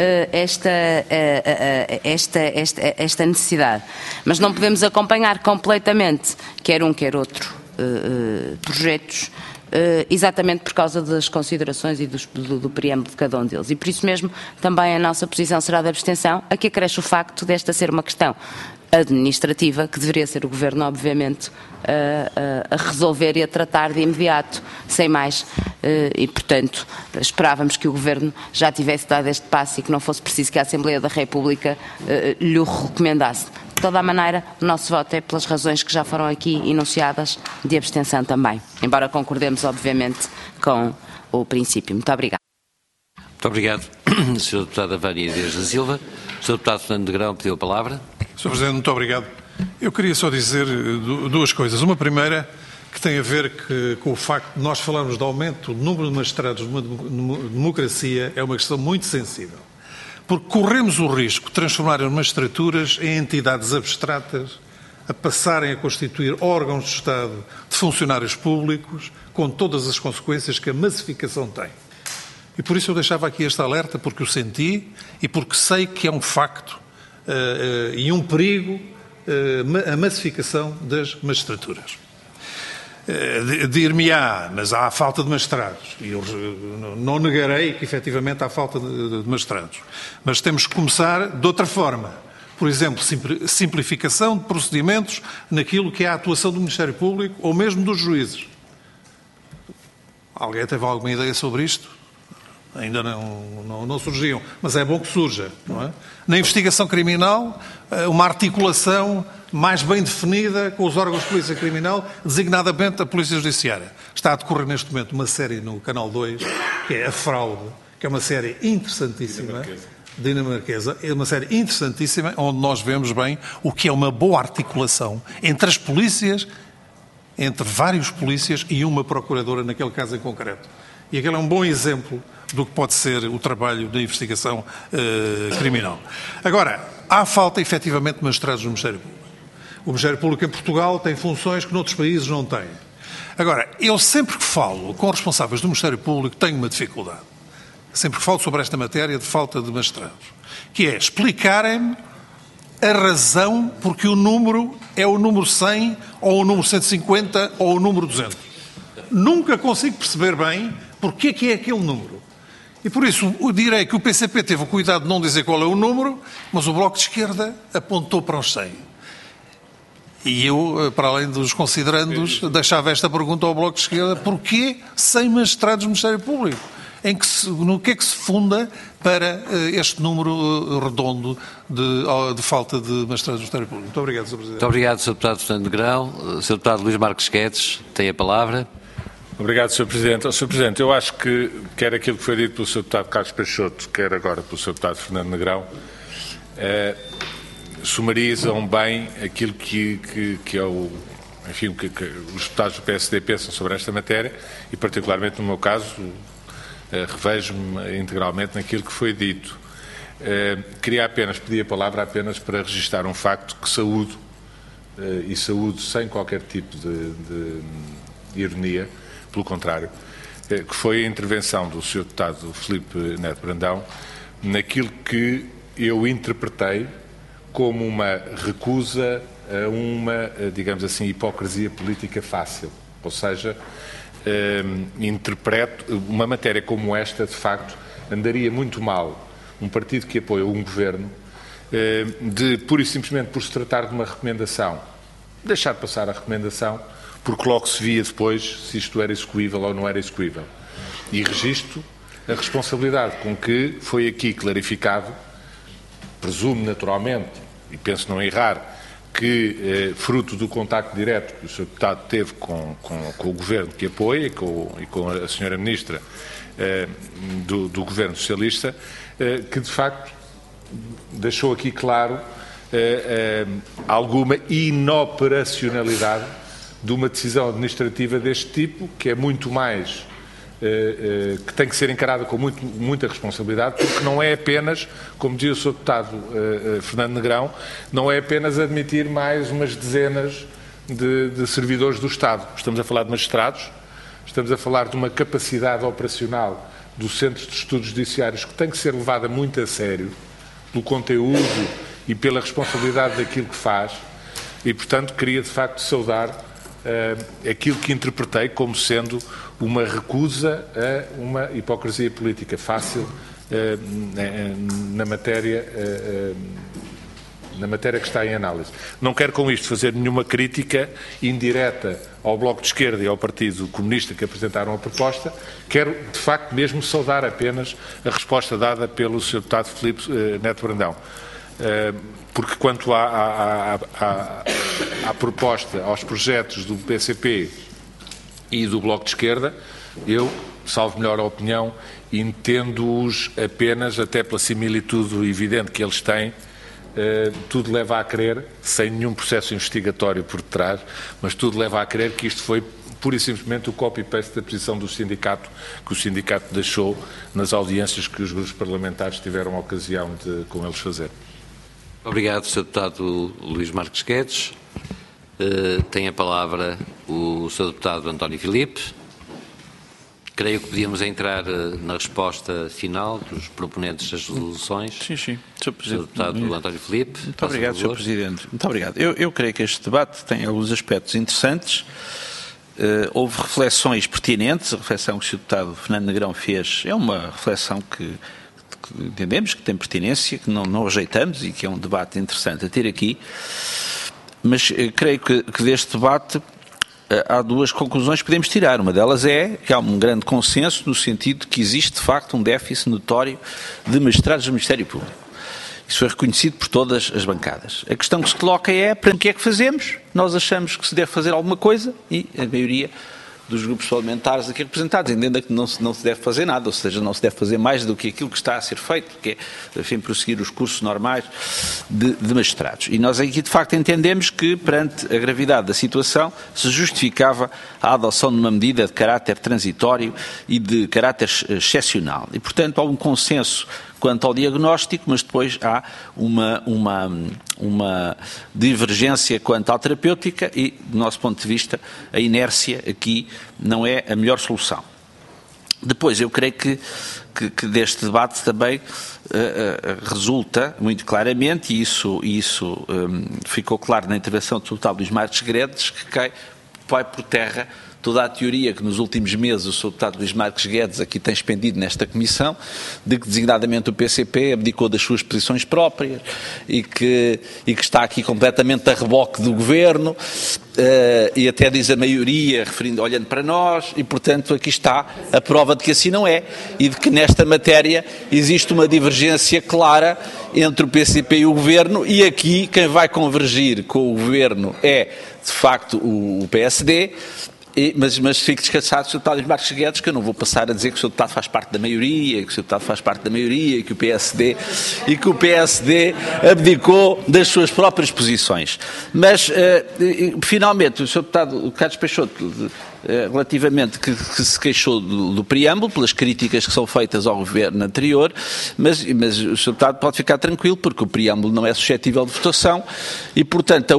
esta necessidade. Mas não podemos acompanhar completamente, quer um, quer outro, projetos, exatamente por causa das considerações e do preâmbulo de cada um deles. E por isso mesmo também a nossa posição será de abstenção. Aqui acresce o facto desta ser uma questão administrativa que deveria ser o Governo, obviamente, a resolver e a tratar de imediato, sem mais, e portanto esperávamos que o Governo já tivesse dado este passo e que não fosse preciso que a Assembleia da República lhe o recomendasse. De toda a maneira, o nosso voto é pelas razões que já foram aqui enunciadas, de abstenção também, embora concordemos, obviamente, com o princípio. Muito obrigada. Muito obrigado, Sra. Deputada Vânia Dias da Silva. Sr. Deputado Fernando Negrão pediu a palavra. Sr. Presidente, muito obrigado. Eu queria só dizer duas coisas. Uma primeira, que tem a ver com o facto de nós falarmos de aumento do número de magistrados numa democracia, é uma questão muito sensível. Porque corremos o risco de transformar as magistraturas em entidades abstratas, a passarem a constituir órgãos de Estado de funcionários públicos, com todas as consequências que a massificação tem. E por isso eu deixava aqui este alerta, porque o senti e porque sei que é um facto e um perigo a massificação das magistraturas. Dir-me-á, mas há falta de magistrados. E eu não negarei que efetivamente há falta de magistrados. Mas temos que começar de outra forma. Por exemplo, simplificação de procedimentos naquilo que é a atuação do Ministério Público ou mesmo dos juízes. Alguém teve alguma ideia sobre isto? Ainda não surgiam, mas é bom que surja, não é? Na investigação criminal, uma articulação mais bem definida com os órgãos de polícia criminal, designadamente a Polícia Judiciária. Está a decorrer neste momento uma série no Canal 2, que é A Fraude, que é uma série interessantíssima, dinamarquesa, é uma série interessantíssima, onde nós vemos bem o que é uma boa articulação entre as polícias, entre vários polícias e uma procuradora, naquele caso em concreto. E aquele é um bom exemplo do que pode ser o trabalho da investigação criminal. Agora, há falta, efetivamente, de magistrados no Ministério Público. O Ministério Público em Portugal tem funções que noutros países não tem. Agora, eu sempre que falo com responsáveis do Ministério Público tenho uma dificuldade. Sempre que falo sobre esta matéria de falta de magistrados. Que é explicarem-me a razão porque o número é o número 100, ou o número 150, ou o número 200. Nunca consigo perceber bem porque é que é aquele número. E por isso eu direi que o PCP teve o cuidado de não dizer qual é o número, mas o Bloco de Esquerda apontou para os 100. E eu, para além dos considerandos, deixava esta pergunta ao Bloco de Esquerda: porquê 100 magistrados do Ministério Público? No que é que se funda para este número redondo de falta de magistrados do Ministério Público? Muito obrigado, Sr. Presidente. Muito obrigado, Sr. Deputado Fernando Negrão. Sr. Deputado Luís Marques Guedes tem a palavra. Obrigado, Sr. Presidente. Sr. Presidente, eu acho que quer aquilo que foi dito pelo Sr. Deputado Carlos Peixoto, quer agora pelo Sr. Deputado Fernando Negrão, sumarizam bem aquilo que é o que os deputados do PSD pensam sobre esta matéria e, particularmente no meu caso, revejo-me integralmente naquilo que foi dito. Queria apenas pedir a palavra apenas para registrar um facto que saúdo, e saúdo sem qualquer tipo de ironia, pelo contrário, que foi a intervenção do Sr. Deputado Filipe Neto Brandão naquilo que eu interpretei como uma recusa a uma, digamos assim, hipocrisia política fácil. Ou seja, interpreto uma matéria como esta, de facto, andaria muito mal um partido que apoia um governo de, pura e simplesmente por se tratar de uma recomendação, deixar passar a recomendação, porque logo se via depois se isto era execuível ou não era execuível. E registro a responsabilidade com que foi aqui clarificado, presumo naturalmente, e penso não errar, que fruto do contacto direto que o Sr. Deputado teve com o Governo que apoia e com a Sra. Ministra do Governo Socialista, que de facto deixou aqui claro alguma inoperacionalidade de uma decisão administrativa deste tipo, que é muito mais, que tem que ser encarada com muita responsabilidade, porque não é apenas, como dizia o Sr. Deputado Fernando Negrão, não é apenas admitir mais umas dezenas de servidores do Estado. Estamos a falar de magistrados, estamos a falar de uma capacidade operacional do Centro de Estudos Judiciários que tem que ser levada muito a sério, pelo conteúdo e pela responsabilidade daquilo que faz, e, portanto, queria de facto saudar aquilo que interpretei como sendo uma recusa a uma hipocrisia política fácil na matéria que está em análise. Não quero com isto fazer nenhuma crítica indireta ao Bloco de Esquerda e ao Partido Comunista que apresentaram a proposta. Quero, de facto, mesmo saudar apenas a resposta dada pelo Sr. Deputado Filipe Neto Brandão. Porque quanto à proposta, aos projetos do PCP e do Bloco de Esquerda, eu, salvo melhor a opinião, entendo-os apenas, até pela similitude evidente que eles têm, tudo leva a crer, sem nenhum processo investigatório por detrás, mas tudo leva a crer que isto foi pura e simplesmente o copy-paste da posição do sindicato, que o sindicato deixou nas audiências que os grupos parlamentares tiveram a ocasião de com eles fazer. Obrigado, Sr. Deputado Luís Marques Guedes. Tem a palavra o Sr. Deputado António Filipe. Creio que podíamos entrar na resposta final dos proponentes das resoluções. Sim, sim. Sr. Presidente. Sr. Deputado António Filipe. Muito obrigado, Sr. Presidente. Muito obrigado. Eu creio que este debate tem alguns aspectos interessantes. Houve reflexões pertinentes. A reflexão que o Sr. Deputado Fernando Negrão fez é uma reflexão que entendemos que tem pertinência, que não rejeitamos e que é um debate interessante a ter aqui. Mas creio que deste debate há duas conclusões que podemos tirar. Uma delas é que há um grande consenso no sentido de que existe, de facto, um déficit notório de magistrados do Ministério Público. Isso foi reconhecido por todas as bancadas. A questão que se coloca é, para o que é que fazemos? Nós achamos que se deve fazer alguma coisa e a maioria dos grupos parlamentares aqui representados, entenda que não se deve fazer nada, ou seja, não se deve fazer mais do que aquilo que está a ser feito, que é, enfim, prosseguir os cursos normais de magistrados. E nós aqui, de facto, entendemos que, perante a gravidade da situação, se justificava a adoção de uma medida de caráter transitório e de caráter excepcional. E, portanto, há um consenso quanto ao diagnóstico, mas depois há uma divergência quanto à terapêutica e, do nosso ponto de vista, a inércia aqui não é a melhor solução. Depois, eu creio que deste debate também resulta muito claramente, e isso ficou claro na intervenção do deputado Luís Marques Guedes, que vai por terra toda a teoria que nos últimos meses o Sr. Deputado Luís Marques Guedes aqui tem expendido nesta Comissão, de que designadamente o PCP abdicou das suas posições próprias e que está aqui completamente a reboque do Governo, e até diz a maioria, olhando para nós, e portanto aqui está a prova de que assim não é, e de que nesta matéria existe uma divergência clara entre o PCP e o Governo, e aqui quem vai convergir com o Governo é, de facto, o PSD. Mas fique descansado, Sr. Deputado Luís Marques Guedes, que eu não vou passar a dizer que o Sr. Deputado faz parte da maioria, que o Sr. Deputado faz parte da maioria e que o PSD abdicou das suas próprias posições. Mas, finalmente, o Sr. Deputado Carlos Peixoto, relativamente, que se queixou do preâmbulo, pelas críticas que são feitas ao governo anterior, mas o Sr. Deputado pode ficar tranquilo, porque o preâmbulo não é suscetível de votação e, portanto,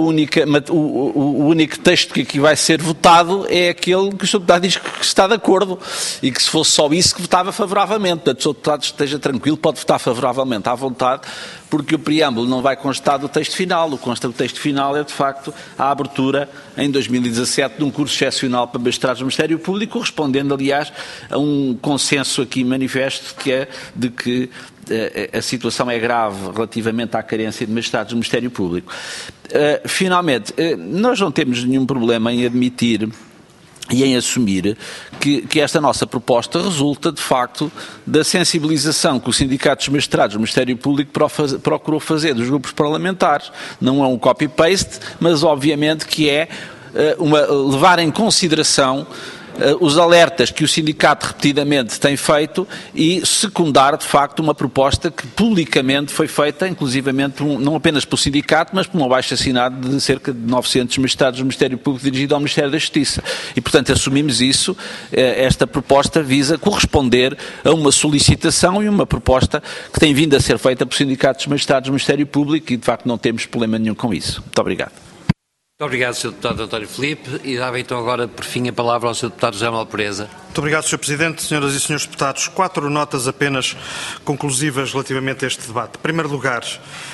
o único texto que aqui vai ser votado é aquele que o Sr. Deputado diz que está de acordo e que, se fosse só isso, que votava favoravelmente. Portanto, o Sr. Deputado esteja tranquilo, pode votar favoravelmente à vontade, porque o preâmbulo não vai constar do texto final. O que consta do texto final é, de facto, a abertura, em 2017, de um curso excepcional para magistrados do Ministério Público, correspondendo, aliás, a um consenso aqui manifesto, que é de que a situação é grave relativamente à carência de magistrados do Ministério Público. Finalmente, nós não temos nenhum problema em admitir e em assumir que esta nossa proposta resulta, de facto, da sensibilização que o Sindicato dos Magistrados do Ministério Público procurou fazer dos grupos parlamentares. Não é um copy-paste, mas obviamente que é levar em consideração os alertas que o sindicato repetidamente tem feito e secundar, de facto, uma proposta que publicamente foi feita, inclusivamente não apenas pelo sindicato, mas por um abaixo-assinado de cerca de 900 magistrados do Ministério Público dirigido ao Ministério da Justiça. E, portanto, assumimos isso. Esta proposta visa corresponder a uma solicitação e uma proposta que tem vindo a ser feita por sindicatos magistrados do Ministério Público e, de facto, não temos problema nenhum com isso. Muito obrigado. Muito obrigado, Sr. Deputado António Filipe, e dava então agora, por fim, a palavra ao Sr. Deputado José Manuel Pereza. Muito obrigado, Sr. Presidente, Senhoras e Senhores Deputados. 4 notas apenas conclusivas relativamente a este debate. Em primeiro lugar,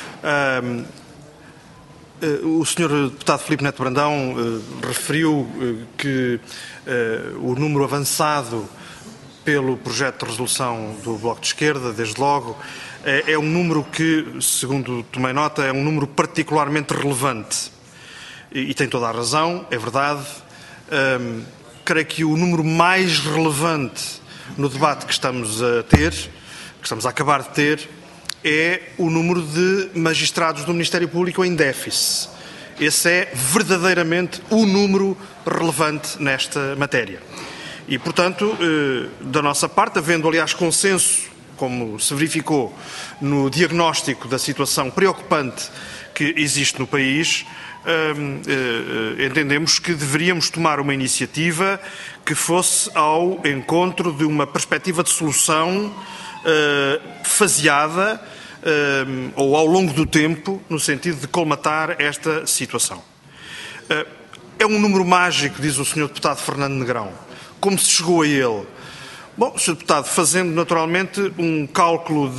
o Sr. Deputado Filipe Neto Brandão referiu que o número avançado pelo projeto de resolução do Bloco de Esquerda, desde logo, é um número que, segundo tomei nota, é um número particularmente relevante. E tem toda a razão, é verdade. Creio que o número mais relevante no debate que estamos a ter, que estamos a acabar de ter, é o número de magistrados do Ministério Público em déficit. Esse é verdadeiramente o número relevante nesta matéria. E, portanto, da nossa parte, havendo, aliás, consenso, como se verificou no diagnóstico da situação preocupante que existe no país, entendemos que deveríamos tomar uma iniciativa que fosse ao encontro de uma perspectiva de solução faseada ou ao longo do tempo, no sentido de colmatar esta situação. É um número mágico, diz o Sr. Deputado Fernando Negrão. Como se chegou a ele? Bom, Sr. Deputado, fazendo naturalmente um cálculo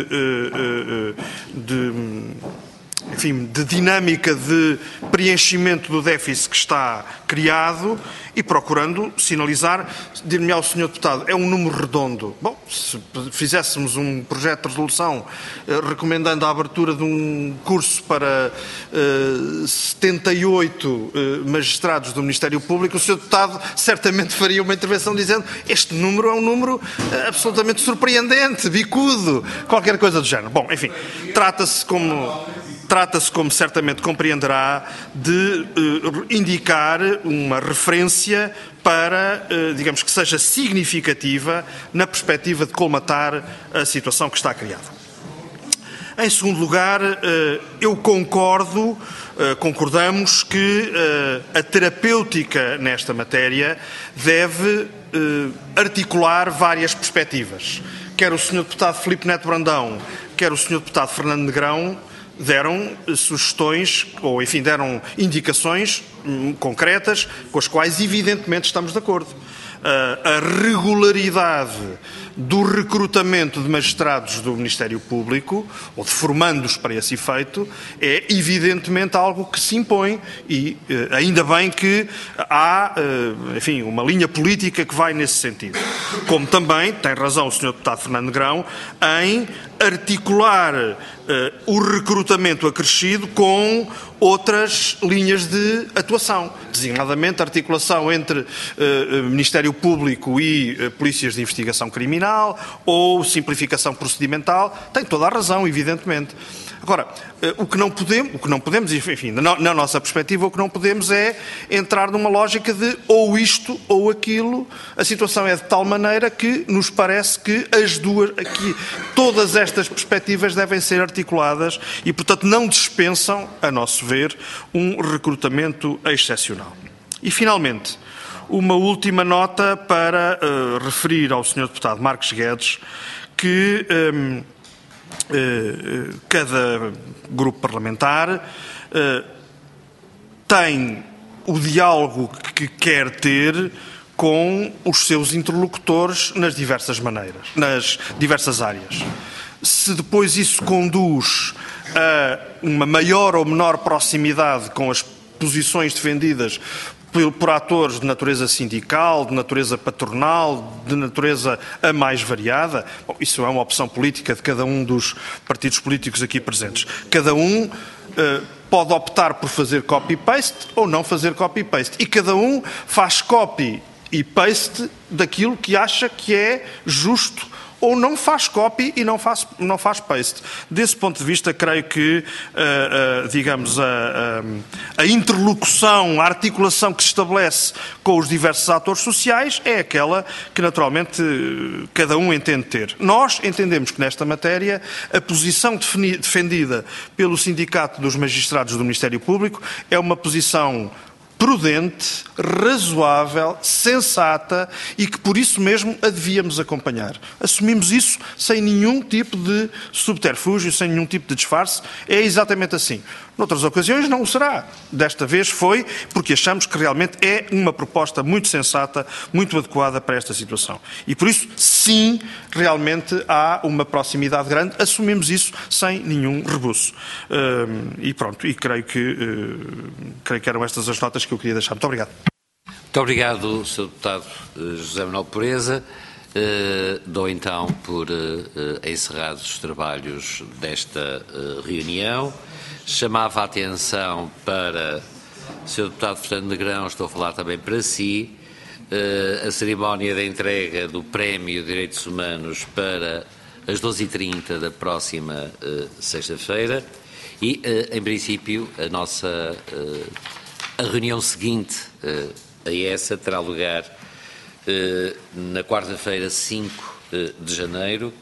de dinâmica de preenchimento do déficit que está criado e procurando sinalizar, dir-me ao Sr. Deputado, é um número redondo. Bom, se fizéssemos um projeto de resolução recomendando a abertura de um curso para 78 magistrados do Ministério Público, o Sr. Deputado certamente faria uma intervenção dizendo este número é um número absolutamente surpreendente, bicudo, qualquer coisa do género. Bom, enfim, trata-se como... Trata-se, como certamente compreenderá, de indicar uma referência para, digamos, que seja significativa na perspectiva de colmatar a situação que está criada. Em segundo lugar, eu concordamos que a terapêutica nesta matéria deve articular várias perspectivas. Quer o Sr. Deputado Filipe Neto Brandão, quer o Sr. Deputado Fernando Negrão deram sugestões, ou enfim, deram indicações concretas com as quais evidentemente estamos de acordo. A regularidade do recrutamento de magistrados do Ministério Público, ou de formandos para esse efeito, é evidentemente algo que se impõe e ainda bem que há, enfim, uma linha política que vai nesse sentido. Como também tem razão o Sr. Deputado Fernando Negrão em articular o recrutamento acrescido com outras linhas de atuação, designadamente a articulação entre Ministério Público e polícias de investigação criminal ou simplificação procedimental. Tem toda a razão, evidentemente. Agora, o que não podemos, enfim, na nossa perspectiva, o que não podemos é entrar numa lógica de ou isto ou aquilo. A situação é de tal maneira que nos parece que todas estas perspectivas devem ser articuladas e, portanto, não dispensam, a nosso ver, um recrutamento excepcional. E, finalmente, uma última nota para referir ao Sr. Deputado Marques Guedes que cada grupo parlamentar tem o diálogo que quer ter com os seus interlocutores nas diversas maneiras, nas diversas áreas. Se depois isso conduz a uma maior ou menor proximidade com as posições defendidas por atores de natureza sindical, de natureza patronal, de natureza a mais variada, bom, isso é uma opção política de cada um dos partidos políticos aqui presentes. Cada um pode optar por fazer copy-paste ou não fazer copy-paste. E cada um faz copy e paste daquilo que acha que é justo, ou não faz copy e não faz paste. Desse ponto de vista, creio que, digamos, a interlocução, a articulação que se estabelece com os diversos atores sociais é aquela que, naturalmente, cada um entende ter. Nós entendemos que, nesta matéria, a posição defendida pelo Sindicato dos Magistrados do Ministério Público é uma posição prudente, razoável, sensata e que por isso mesmo a devíamos acompanhar. Assumimos isso sem nenhum tipo de subterfúgio, sem nenhum tipo de disfarce. É exatamente assim. Noutras ocasiões não o será. Desta vez foi porque achamos que realmente é uma proposta muito sensata, muito adequada para esta situação. E por isso, sim, realmente há uma proximidade grande. Assumimos isso sem nenhum rebuço. E pronto, e creio que eram estas as notas que eu queria deixar. Muito obrigado. Muito obrigado, Sr. Deputado José Manuel Pureza. Dou então por encerrados os trabalhos desta reunião. Chamava a atenção para o Sr. Deputado Fernando Negrão, estou a falar também para si, a cerimónia da entrega do Prémio de Direitos Humanos para as 12h30 da próxima sexta-feira e, em princípio, a reunião seguinte a essa terá lugar na quarta-feira, 5 de janeiro,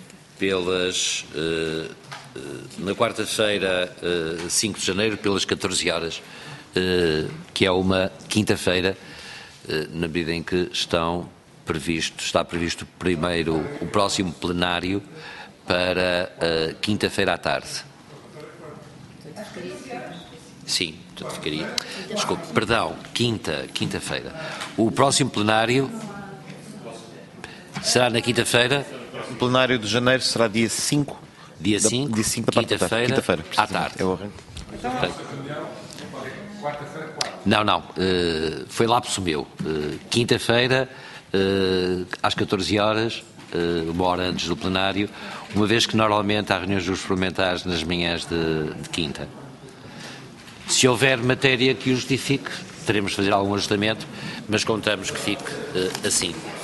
na quarta-feira, 5 de janeiro, pelas 14 horas, que é uma quinta-feira, na medida em que está previsto o próximo plenário para quinta-feira à tarde. Sim, portanto ficaria. Desculpe, perdão, quinta-feira. O próximo plenário será na quinta-feira. O plenário de janeiro será dia 5. Dia 5, quinta-feira, à tarde. Não, foi lapso meu. Quinta-feira, às 14 horas, uma hora antes do plenário, uma vez que normalmente há reuniões dos parlamentares nas manhãs de quinta. Se houver matéria que o justifique, teremos de fazer algum ajustamento, mas contamos que fique assim.